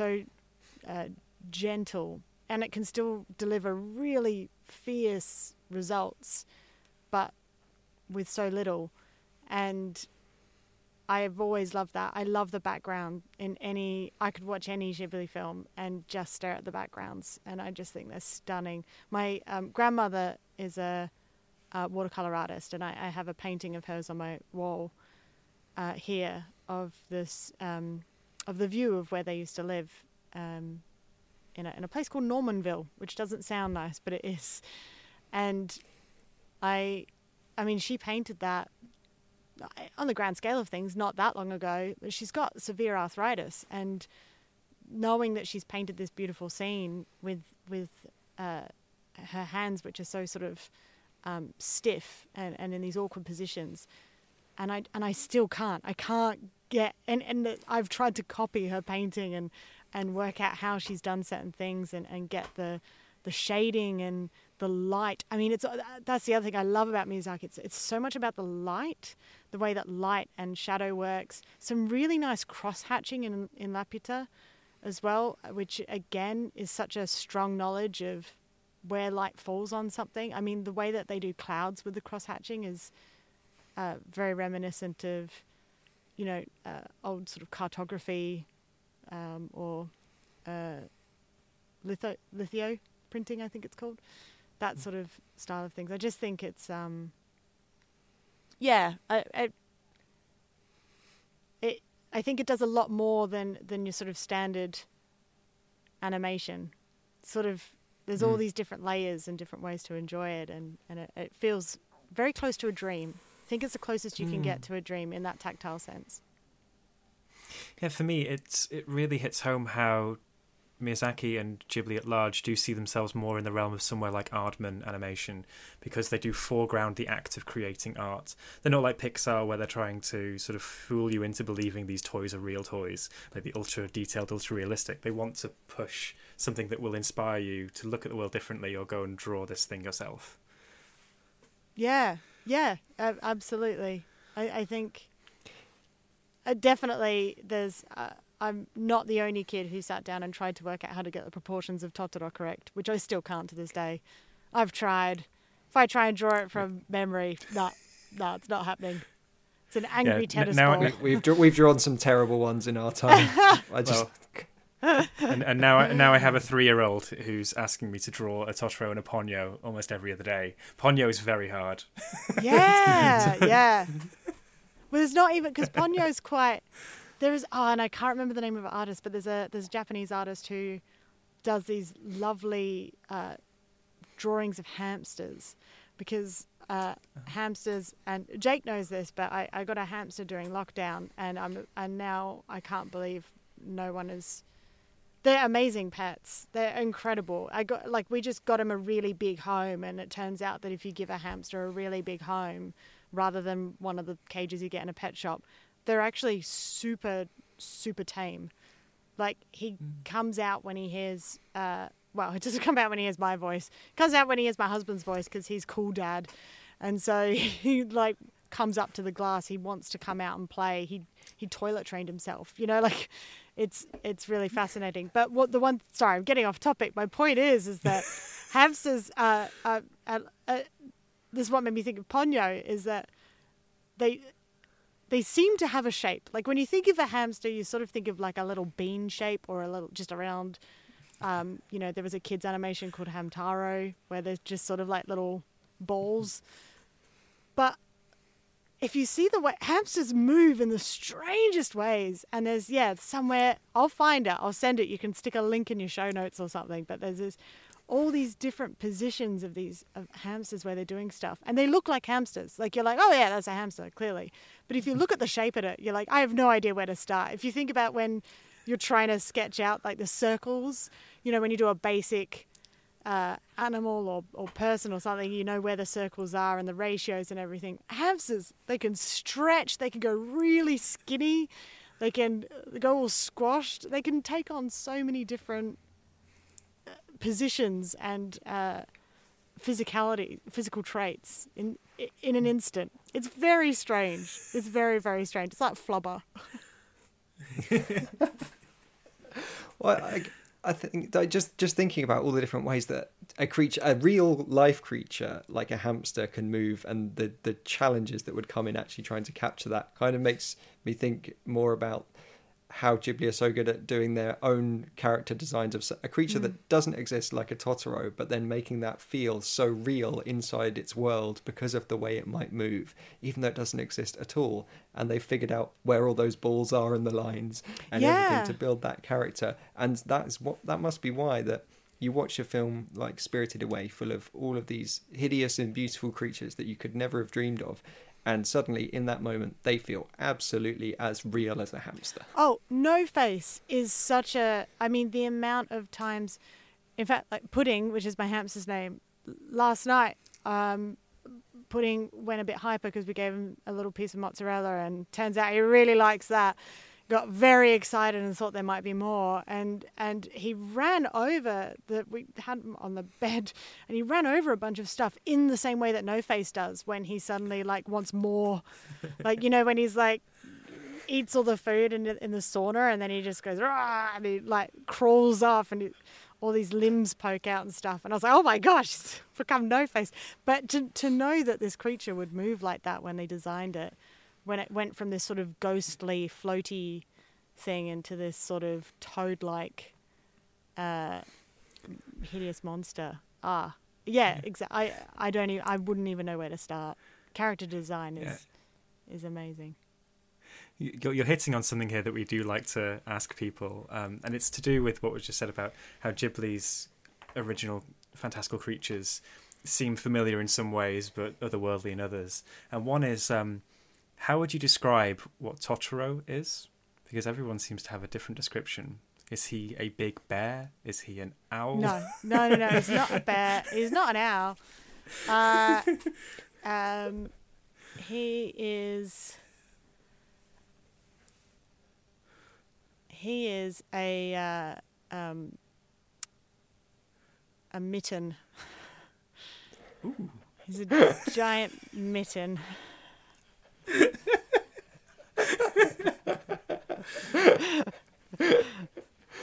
gentle, and it can still deliver really fierce results, but with so little. And I've always loved that. I love the background I could watch any Ghibli film and just stare at the backgrounds, and I just think they're stunning. My grandmother is a watercolor artist, and I have a painting of hers on my wall here of this of the view of where they used to live in a place called Normanville, which doesn't sound nice, but it is. And I mean, she painted that on the grand scale of things not that long ago. She's got severe arthritis, and knowing that she's painted this beautiful scene with her hands, which are so sort of stiff and in these awkward positions, and I still can't. I can't get and I've tried to copy her painting and work out how she's done certain things and get the shading and the light. I mean, that's the other thing I love about Miyazaki. It's so much about the light, the way that light and shadow works. Some really nice cross-hatching in Laputa as well, which again is such a strong knowledge of where light falls on something. I mean, the way that they do clouds with the cross-hatching is very reminiscent of, old sort of cartography or lithio printing, I think it's called. That sort of style of things. I just think it's, I think it does a lot more than your sort of standard animation. Sort of, there's all these different layers and different ways to enjoy it, and it feels very close to a dream. I think it's the closest you can get to a dream in that tactile sense. Yeah, for me, it really hits home how Miyazaki and Ghibli at large do see themselves more in the realm of somewhere like Aardman animation, because they do foreground the act of creating art. They're not like Pixar, where they're trying to sort of fool you into believing these toys are real toys, like the ultra detailed, ultra realistic. They want to push something that will inspire you to look at the world differently or go and draw this thing yourself. Yeah, absolutely. I think definitely there's... I'm not the only kid who sat down and tried to work out how to get the proportions of Totoro correct, which I still can't to this day. I've tried. If I try and draw it from memory, no, it's not happening. It's an angry tennis now, ball. We've drawn some terrible ones in our time. And now I have a 3-year-old who's asking me to draw a Totoro and a Ponyo almost every other day. Ponyo is very hard. Yeah. Well, there's not even, because Ponyo's quite. There is, and I can't remember the name of the artist, but there's a Japanese artist who does these lovely drawings of hamsters, because hamsters, and Jake knows this, but I got a hamster during lockdown, and now I can't believe no one is. They're amazing pets. They're incredible. We just got him a really big home, and it turns out that if you give a hamster a really big home, rather than one of the cages you get in a pet shop, they're actually super, super tame. Like, he comes out when he hears, it doesn't come out when he hears my voice. It comes out when he hears my husband's voice, because he's cool dad. And so he, comes up to the glass. He wants to come out and play. He toilet trained himself, It's really fascinating. But I'm getting off topic. My point is that hamsters this is what made me think of Ponyo, is that they seem to have a shape. Like, when you think of a hamster, you sort of think of like a little bean shape, or a little just around. There was a kids animation called Hamtaro where there's just sort of like little balls. But if you see the way hamsters move in the strangest ways, and there's, somewhere, I'll find it, I'll send it, you can stick a link in your show notes or something, but there's all these different positions of hamsters where they're doing stuff, and they look like hamsters. Like, you're like, oh yeah, that's a hamster, clearly. But if you look at the shape of it, you're like, I have no idea where to start. If you think about when you're trying to sketch out like the circles, when you do a basic animal or person or something, you know where the circles are and the ratios and everything. Hamsters, they can stretch, they can go really skinny, they can go all squashed, they can take on so many different positions and physical traits in an instant. It's very strange. It's very, very strange. It's like Flubber. Well, I think that just thinking about all the different ways that a real life creature like a hamster can move, and the challenges that would come in actually trying to capture that, kind of makes me think more about how Ghibli are so good at doing their own character designs of a creature that doesn't exist, like a Totoro, but then making that feel so real inside its world because of the way it might move, even though it doesn't exist at all. And they figured out where all those balls are and the lines and everything to build that character. And that must be why that you watch a film like Spirited Away, full of all of these hideous and beautiful creatures that you could never have dreamed of, and suddenly in that moment they feel absolutely as real as a hamster. Oh, No Face is such a... I mean, the amount of times... In fact, like Pudding, which is my hamster's name, last night, Pudding went a bit hyper because we gave him a little piece of mozzarella, and turns out he really likes that. Got very excited and thought there might be more, and he ran over we had him on the bed, and he ran over a bunch of stuff in the same way that No Face does when he suddenly wants more, when he's eats all the food in the sauna, and then he just goes rah, and he crawls off, and all these limbs poke out and stuff, and I was like, oh my gosh, it's become No Face. But to know that this creature would move like that when they designed it, when it went from this sort of ghostly, floaty thing into this sort of toad-like, hideous monster. Exactly. I wouldn't even know where to start. Character design is amazing. You're hitting on something here that we do like to ask people, and it's to do with what was just said about how Ghibli's original fantastical creatures seem familiar in some ways, but otherworldly in others. And one is... how would you describe what Totoro is? Because everyone seems to have a different description. Is he a big bear? Is he an owl? No. He's not a bear. He's not an owl. He is a mitten. Ooh. He's a giant mitten.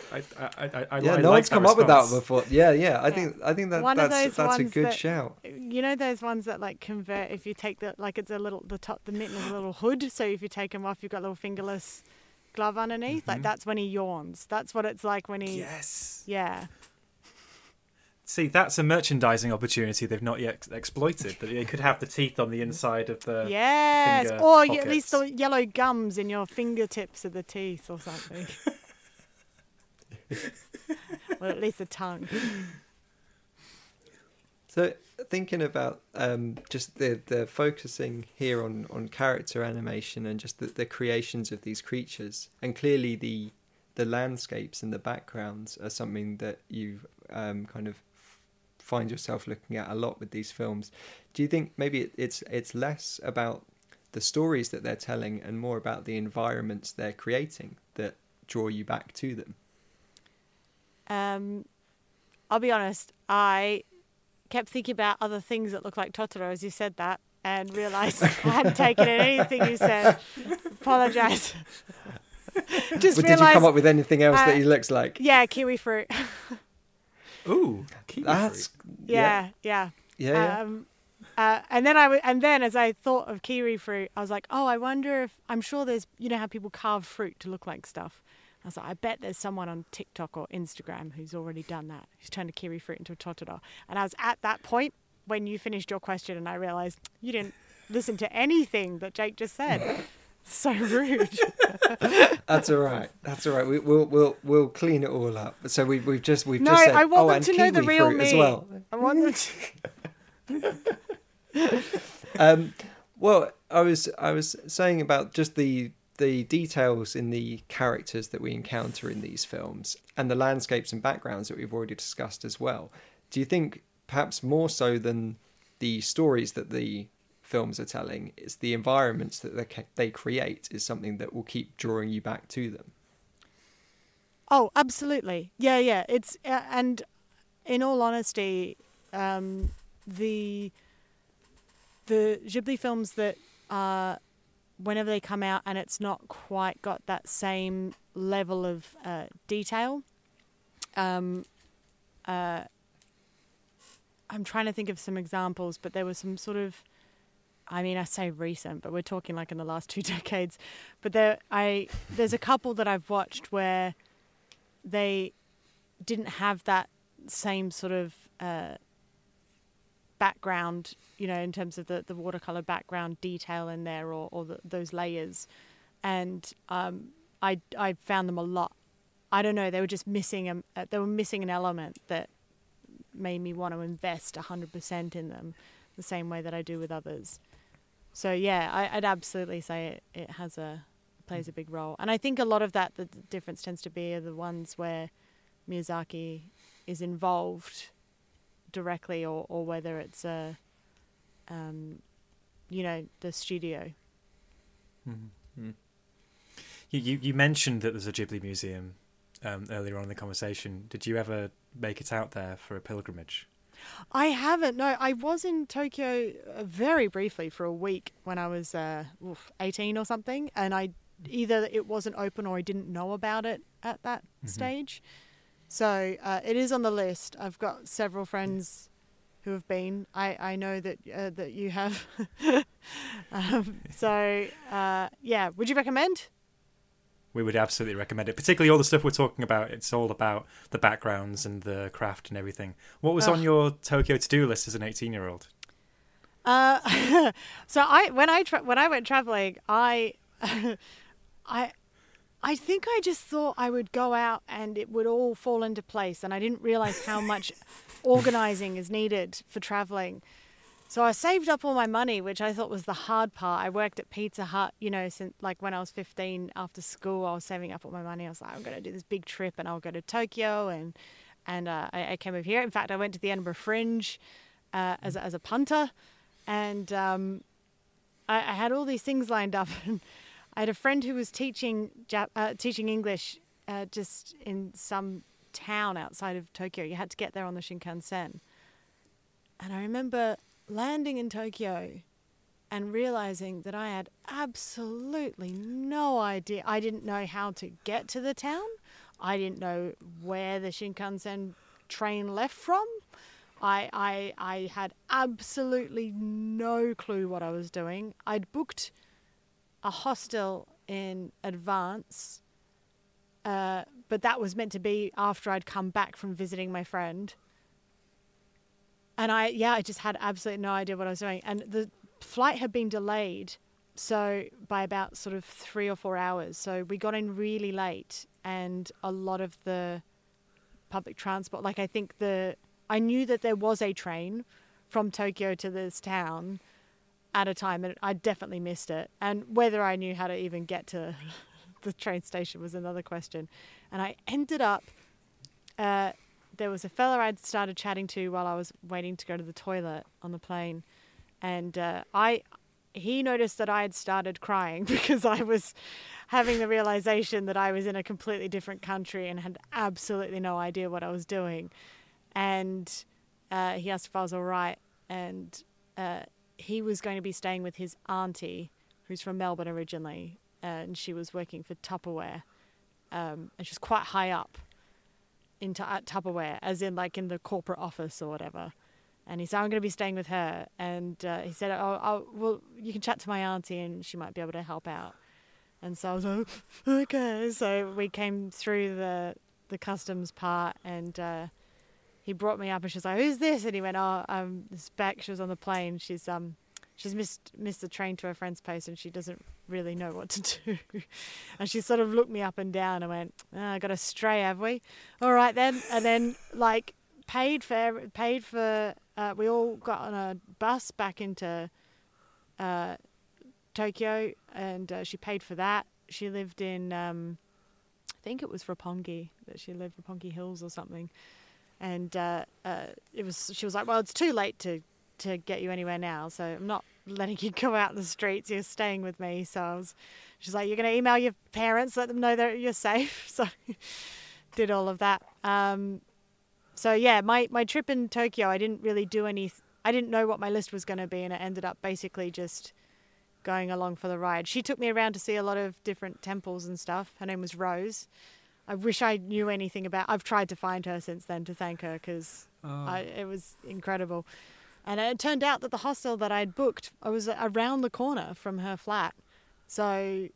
No one's come up with that before. I think that's a good shout. you know those ones that like convert if you take the like it's a little the mitten is a little hood, so if you take them off, you've got a little fingerless glove underneath. Mm-hmm. Like that's when he yawns. That's what it's like when he. Yes. Yeah. See, that's a merchandising opportunity they've not yet exploited. That they could have the teeth on the inside of the yes, finger or pockets. at least the yellow gums in your fingertips of the teeth or something. Well, at least the tongue. So thinking about just the focusing here on character animation and just the creations of these creatures, and clearly the landscapes and the backgrounds are something that you kind of find yourself looking at a lot with these films. Do you think maybe it's less about the stories that they're telling and more about the environments they're creating that draw you back to them? I'll be honest, I kept thinking about other things that look like Totoro as you said that and realised I hadn't taken in anything you said. Apologise. Just Did you come up with anything else that he looks like? Yeah, kiwi fruit. Ooh, kiwi That's fruit. Yeah. And then as I thought of kiwi fruit, I was like, oh, I wonder if I'm sure there's how people carve fruit to look like stuff. I was like, I bet there's someone on TikTok or Instagram who's already done that, who's turned a kiwi fruit into a Totoro. And I was at that point when you finished your question, and I realised you didn't listen to anything that Jake just said. So rude. That's all right. We'll clean it all up. So we've just said. No, I want them and to know the kiwi real fruit me as well. I want them to. Well, I was saying about just the details in the characters that we encounter in these films and the landscapes and backgrounds that we've already discussed as well. Do you think perhaps more so than the stories that the films are telling, it's the environments that they create is something that will keep drawing you back to them? Oh, absolutely. Yeah. It's and in all honesty, the Ghibli films that are whenever they come out and it's not quite got that same level of detail. I'm trying to think of some examples, but there was some sort of, I say recent, but we're talking like in the last 2 decades. But there's a couple that I've watched where they didn't have that same sort of background, in terms of the watercolor background detail in there or those layers. And I found them a lot. I don't know, they were just missing an element that made me want to invest 100% in them the same way that I do with others. So yeah, I'd absolutely say it plays a big role. And I think a lot of that, the difference tends to be are the ones where Miyazaki is involved directly or whether it's the studio. Mm-hmm. You mentioned that there's a Ghibli museum earlier on in the conversation. Did you ever make it out there for a pilgrimage? I haven't. No, I was in Tokyo very briefly for a week when I was 18 or something, and either it wasn't open or I didn't know about it at that stage. So it is on the list. I've got several friends who have been. I know that you have. Yeah. Would you recommend? We would absolutely recommend it, particularly all the stuff we're talking about. It's all about the backgrounds and the craft and everything. What was on your Tokyo to-do list as an 18-year-old? So when I went traveling, I think I just thought I would go out and it would all fall into place, and I didn't realize how much organizing is needed for traveling. So I saved up all my money, which I thought was the hard part. I worked at Pizza Hut, since like when I was 15 after school. I was saving up all my money. I was like, I'm going to do this big trip and I'll go to Tokyo. And I came over here. In fact, I went to the Edinburgh Fringe as a punter. And I had all these things lined up. And I had a friend who was teaching English just in some town outside of Tokyo. You had to get there on the Shinkansen. And I remember landing in Tokyo and realizing that I had absolutely no idea. I didn't know how to get to the town. I didn't know where the Shinkansen train left from. I had absolutely no clue what I was doing. I'd booked a hostel in advance, but that was meant to be after I'd come back from visiting my friend. And I just had absolutely no idea what I was doing. And the flight had been delayed by about sort of 3 or 4 hours. So we got in really late, and a lot of the public transport, like I knew that there was a train from Tokyo to this town at a time, and I definitely missed it. And whether I knew how to even get to the train station was another question. And I ended up, there was a fella I'd started chatting to while I was waiting to go to the toilet on the plane. And he noticed that I had started crying because I was having the realization that I was in a completely different country and had absolutely no idea what I was doing. And he asked if I was all right. And he was going to be staying with his auntie, who's from Melbourne originally, and she was working for Tupperware. And she's quite high up at Tupperware, as in like in the corporate office or whatever. And he said, I'm going to be staying with her. And he said, well, you can chat to my auntie and she might be able to help out. And so I was like, okay. So we came through the customs part, and he brought me up, and she was like, who's this? And he went, this Beck. She was on the plane. She's missed the train to her friend's place, and she doesn't really know what to do. And she sort of looked me up and down and went, I got a stray, have we? All right then. And then like paid for we all got on a bus back into Tokyo, and she paid for that. She lived in I think it was Roppongi, that she lived Roppongi Hills or something. And she was like, well, it's too late to get you anywhere now, so I'm not letting you go out in the streets. You're staying with me. So she's like, you're going to email your parents, let them know that you're safe. So did all of that. So yeah, my trip in Tokyo, I didn't really do I didn't know what my list was going to be, and it ended up basically just going along for the ride. She took me around to see a lot of different temples and stuff. Her name was Rose. I wish I knew anything about. I've tried to find her since then to thank her, because it was incredible. And it turned out that the hostel that I'd booked, I was around the corner from her flat. So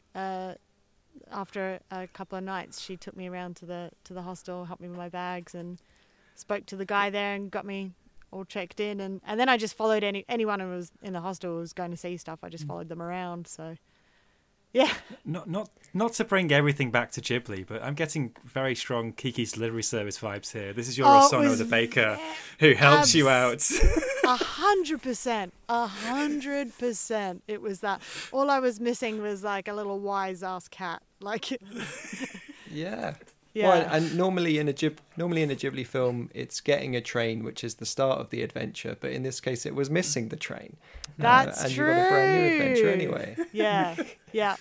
after a couple of nights, she took me around to the hostel, helped me with my bags, and spoke to the guy there and got me all checked in. And then I just followed anyone who was in the hostel who was going to see stuff. I just followed them around. So yeah. Not to bring everything back to Ghibli, but I'm getting very strong Kiki's Delivery Service vibes here. This is your Osono the baker who helps you out. 100%. 100%. It was that. All I was missing was like a little wise ass cat. Like Yeah. Yeah. Well, and normally in a Ghibli film, it's getting a train, which is the start of the adventure. But in this case, it was missing the train. That's and true. And you got a brand new adventure anyway. Yeah, yeah.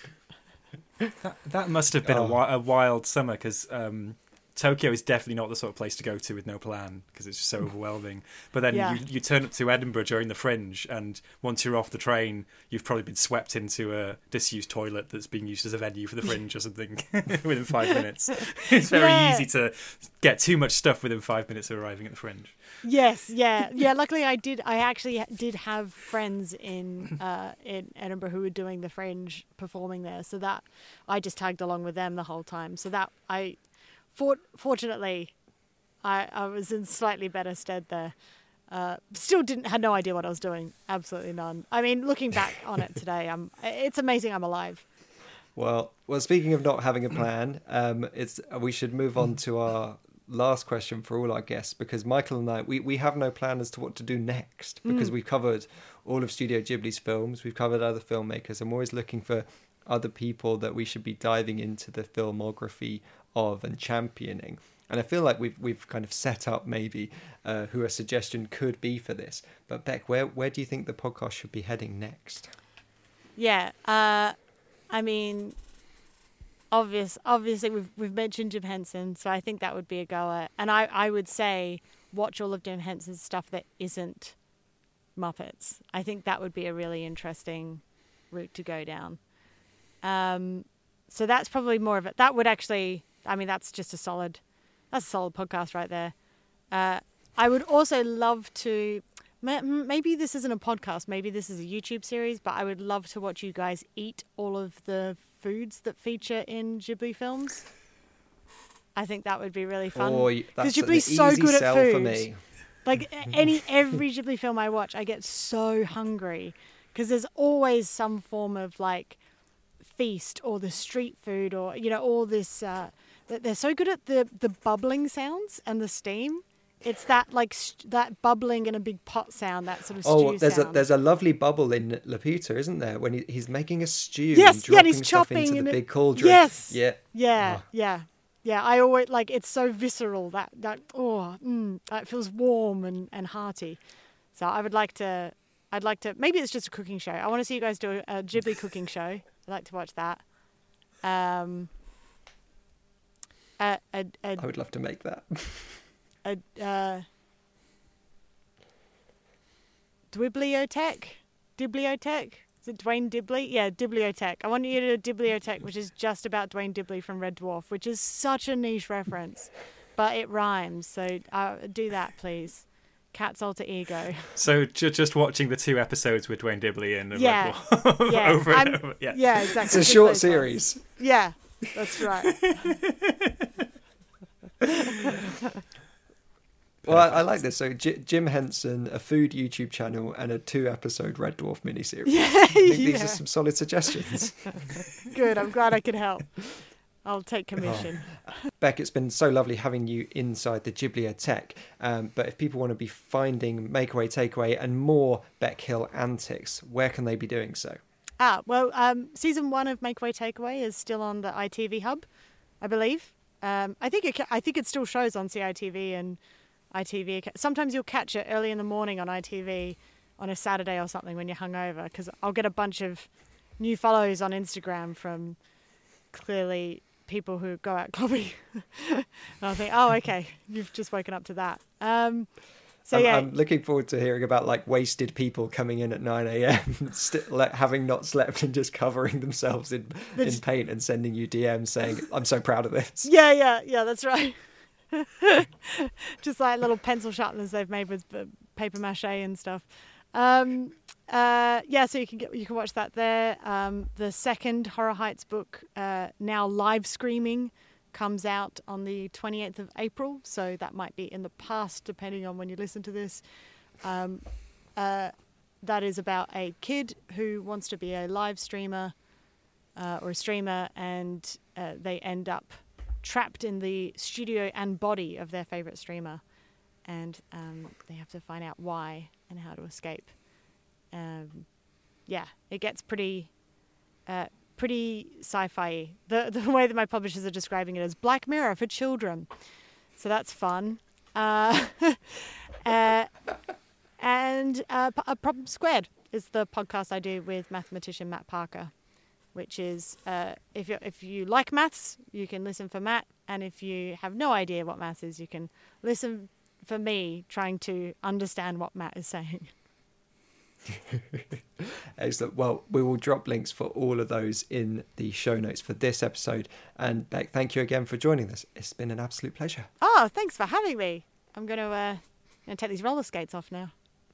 That must have been a wild summer, because Tokyo is definitely not the sort of place to go to with no plan, because it's just so overwhelming. But then you turn up to Edinburgh during the Fringe, and once you're off the train, you've probably been swept into a disused toilet that's being used as a venue for the Fringe or something within 5 minutes. It's very easy to get too much stuff within 5 minutes of arriving at the Fringe. Yes, yeah. Luckily, I actually did have friends in Edinburgh who were doing the Fringe, performing there, so that I just tagged along with them the whole time. So that Fortunately, I was in slightly better stead there. Still had no idea what I was doing. Absolutely none. I mean, looking back on it today, it's amazing I'm alive. Well, speaking of not having a plan, we should move on to our last question for all our guests, because Michael and I, we have no plan as to what to do next, because we've covered all of Studio Ghibli's films, we've covered other filmmakers, and we're always looking for other people that we should be diving into the filmography of and championing. And I feel like we've kind of set up maybe who a suggestion could be for this. But Beck, where do you think the podcast should be heading next? Yeah, I mean, obviously we've mentioned Jim Henson, so I think that would be a goer. And I would say watch all of Jim Henson's stuff that isn't Muppets. I think that would be a really interesting route to go down. So that's probably more of it. That would actually, I mean, that's just a solid podcast right there. I would also love to. Maybe this isn't a podcast. Maybe this is a YouTube series. But I would love to watch you guys eat all of the foods that feature in Ghibli films. I think that would be really fun. That's Ghibli's an so easy good at sell food. for me. Like every Ghibli film I watch, I get so hungry because there's always some form of like feast or the street food or all this. They're so good at the bubbling sounds and the steam. It's that like that bubbling in a big pot sound, that sort of stew sound. There's a lovely bubble in Laputa, isn't there? When he's making a stew, yes, and and he's stuff chopping into the big cauldron. Yes, yeah. I always like it's so visceral that it feels warm and hearty. So I'd like to. Maybe it's just a cooking show. I want to see you guys do a Ghibli cooking show. I'd like to watch that. I would love to make that. Dwibliothek? Is it Dwayne Dibley? Yeah, Dibliothek. I want you to do Dibliothek, which is just about Dwayne Dibley from Red Dwarf, which is such a niche reference, but it rhymes. So do that, please. Cat's alter ego. So just watching the 2 episodes with Dwayne Dibley in Red Dwarf yeah. over and over. Yeah, exactly. It's a short series. Ones. Yeah, that's right. Well, I like this. So Jim Henson, a food YouTube channel, and a 2-episode Red Dwarf miniseries. Yeah, I think these are some solid suggestions. Good. I'm glad I could help. I'll take commission. Beck, it's been so lovely having you inside the Ghibliothek. But if people want to be finding Makeaway Takeaway and more Beck Hill antics, where can they be doing so? Season 1 of Makeaway Takeaway is still on the ITV hub, I believe. I think it still shows on CITV and ITV. Sometimes you'll catch it early in the morning on ITV on a Saturday or something when you're hungover, because I'll get a bunch of new follows on Instagram from clearly people who go out clubbing. And I'll think, oh, okay, you've just woken up to that. I'm looking forward to hearing about like wasted people coming in at 9 a.m. Having not slept and just covering themselves in paint and sending you DMs saying, I'm so proud of this. Yeah, that's right. Just like little pencil sharpeners they've made with paper mache and stuff. So you can watch that there. The second Horror Heights book, now live streaming, comes out on the 28th of April, so that might be in the past depending on when you listen to this. That is about a kid who wants to be a live streamer or a streamer, and they end up trapped in the studio and body of their favorite streamer, and they have to find out why and how to escape. It gets pretty sci-fi. The way that my publishers are describing it is Black Mirror for children, so that's fun. And Problem Squared is the podcast I do with mathematician Matt Parker, which is if you like maths, you can listen for Matt, and if you have no idea what maths is, you can listen for me trying to understand what Matt is saying. Excellent. Well, we will drop links for all of those in the show notes for this episode. And Beck, thank you again for joining us. It's been an absolute pleasure. Oh, thanks for having me. I'm going to take these roller skates off now.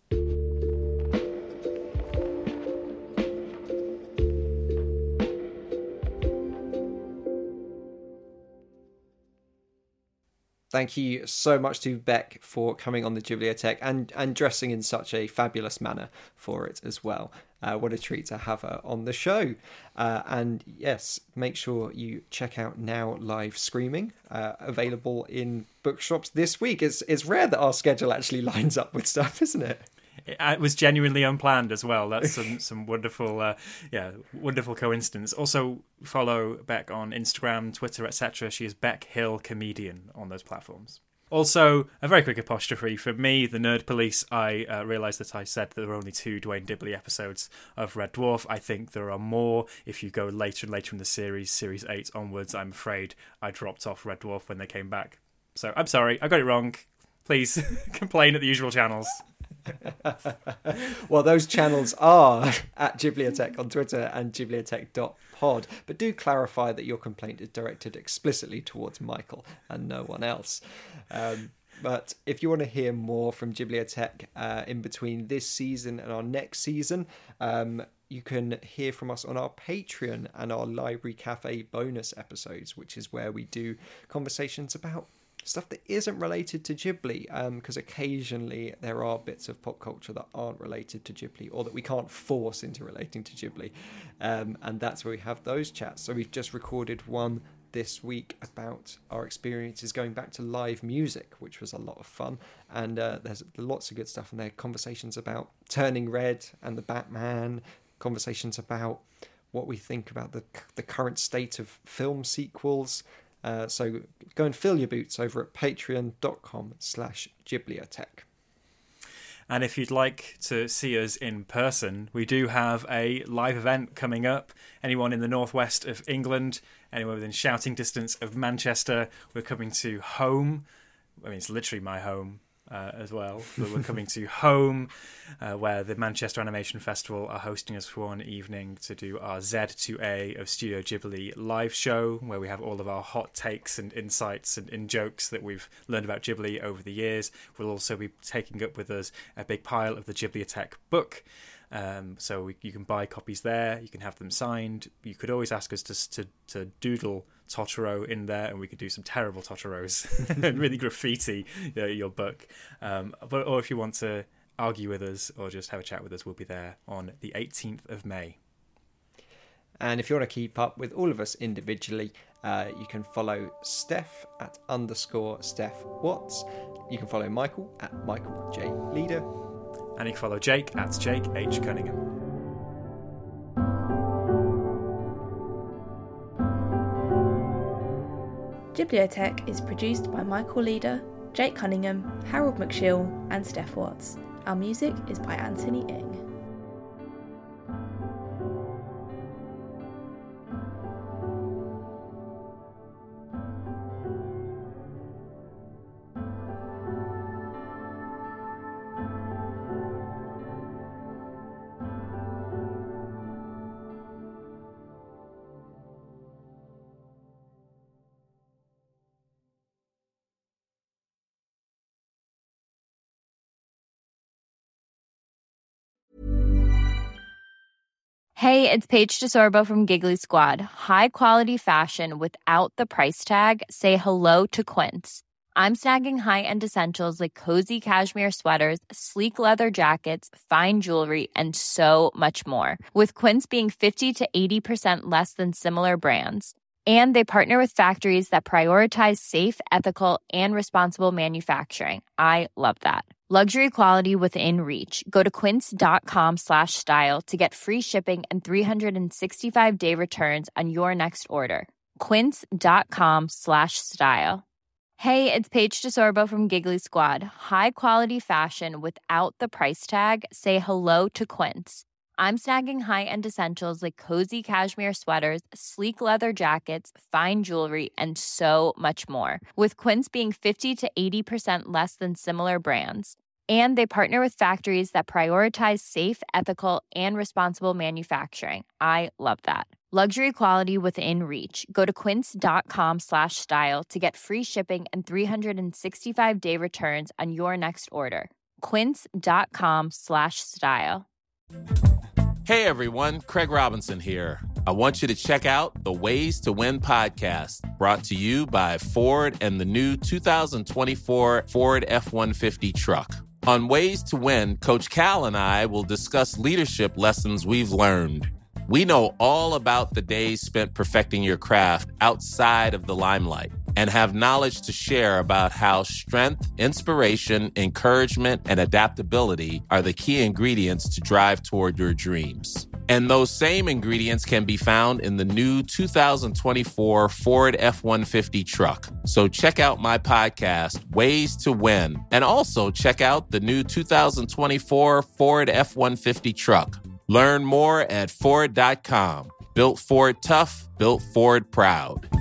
Thank you so much to Beck for coming on the Ghibliothek and dressing in such a fabulous manner for it as well. What a treat to have her on the show. And yes, make sure you check out Now Live Screaming, available in bookshops this week. It's rare that our schedule actually lines up with stuff, isn't it? It was genuinely unplanned as well. That's some wonderful, wonderful coincidence. Also, follow Beck on Instagram, Twitter, etc. She is Beck Hill Comedian on those platforms. Also, a very quick apostrophe for me, the Nerd Police. I realised that I said there were only 2 Dwayne Dibley episodes of Red Dwarf. I think there are more if you go later and later in the series 8 onwards. I'm afraid I dropped off Red Dwarf when they came back. So I'm sorry, I got it wrong. Please complain at the usual channels. Well, those channels are at Ghibliothek on Twitter and ghibliothek.pod, but do clarify that your complaint is directed explicitly towards Michael and no one else. But if you want to hear more from Ghibliotheque in between this season and our next season, you can hear from us on our Patreon and our Library Cafe bonus episodes, which is where we do conversations about stuff that isn't related to Ghibli, because occasionally there are bits of pop culture that aren't related to Ghibli or that we can't force into relating to Ghibli, and that's where we have those chats. So we've just recorded one this week about our experiences going back to live music, which was a lot of fun, and there's lots of good stuff in there. Conversations about Turning Red and the Batman, conversations about what we think about the current state of film sequels. So go and fill your boots over at patreon.com/Ghibliotheque. And if you'd like to see us in person, we do have a live event coming up. Anyone in the northwest of England, anyone within shouting distance of Manchester, we're coming to Home. I mean, it's literally my home as well. But we're coming to Home, where the Manchester Animation Festival are hosting us for one evening to do our Z2A of Studio Ghibli live show, where we have all of our hot takes and insights and jokes that we've learned about Ghibli over the years. We'll also be taking up with us a big pile of the Ghibliotheque book. So you can buy copies there, you can have them signed. You could always ask us to doodle Totoro in there, and we could do some terrible Totoros and really graffiti your book. Or if you want to argue with us or just have a chat with us, we'll be there on the 18th of May. And if you want to keep up with all of us individually, you can follow Steph at _Steph Watts. You can follow Michael at Michael J. Leader. And you can follow Jake at Jake H. Cunningham. Ghibliotheque is produced by Michael Leader, Jake Cunningham, Harold McShill, and Steph Watts. Our music is by Anthony Ng. Hey, it's Paige DeSorbo from Giggly Squad. High quality fashion without the price tag. Say hello to Quince. I'm snagging high-end essentials like cozy cashmere sweaters, sleek leather jackets, fine jewelry, and so much more. With Quince being 50 to 80% less than similar brands. And they partner with factories that prioritize safe, ethical, and responsible manufacturing. I love that. Luxury quality within reach. Go to quince.com/style to get free shipping and 365-day returns on your next order. Quince.com/style. Hey, it's Paige DeSorbo from Giggly Squad. High quality fashion without the price tag. Say hello to Quince. I'm snagging high-end essentials like cozy cashmere sweaters, sleek leather jackets, fine jewelry, and so much more. With Quince being 50 to 80% less than similar brands. And they partner with factories that prioritize safe, ethical, and responsible manufacturing. I love that. Luxury quality within reach. Go to quince.com/style to get free shipping and 365-day returns on your next order. Quince.com/style. Hey everyone, Craig Robinson here. I want you to check out the Ways to Win podcast, brought to you by Ford and the new 2024 Ford F-150 truck. On Ways to Win, Coach Cal and I will discuss leadership lessons we've learned. We know all about the days spent perfecting your craft outside of the limelight and have knowledge to share about how strength, inspiration, encouragement, and adaptability are the key ingredients to drive toward your dreams. And those same ingredients can be found in the new 2024 Ford F-150 truck. So check out my podcast, Ways to Win, and also check out the new 2024 Ford F-150 truck. Learn more at Ford.com. Built Ford tough, built Ford proud.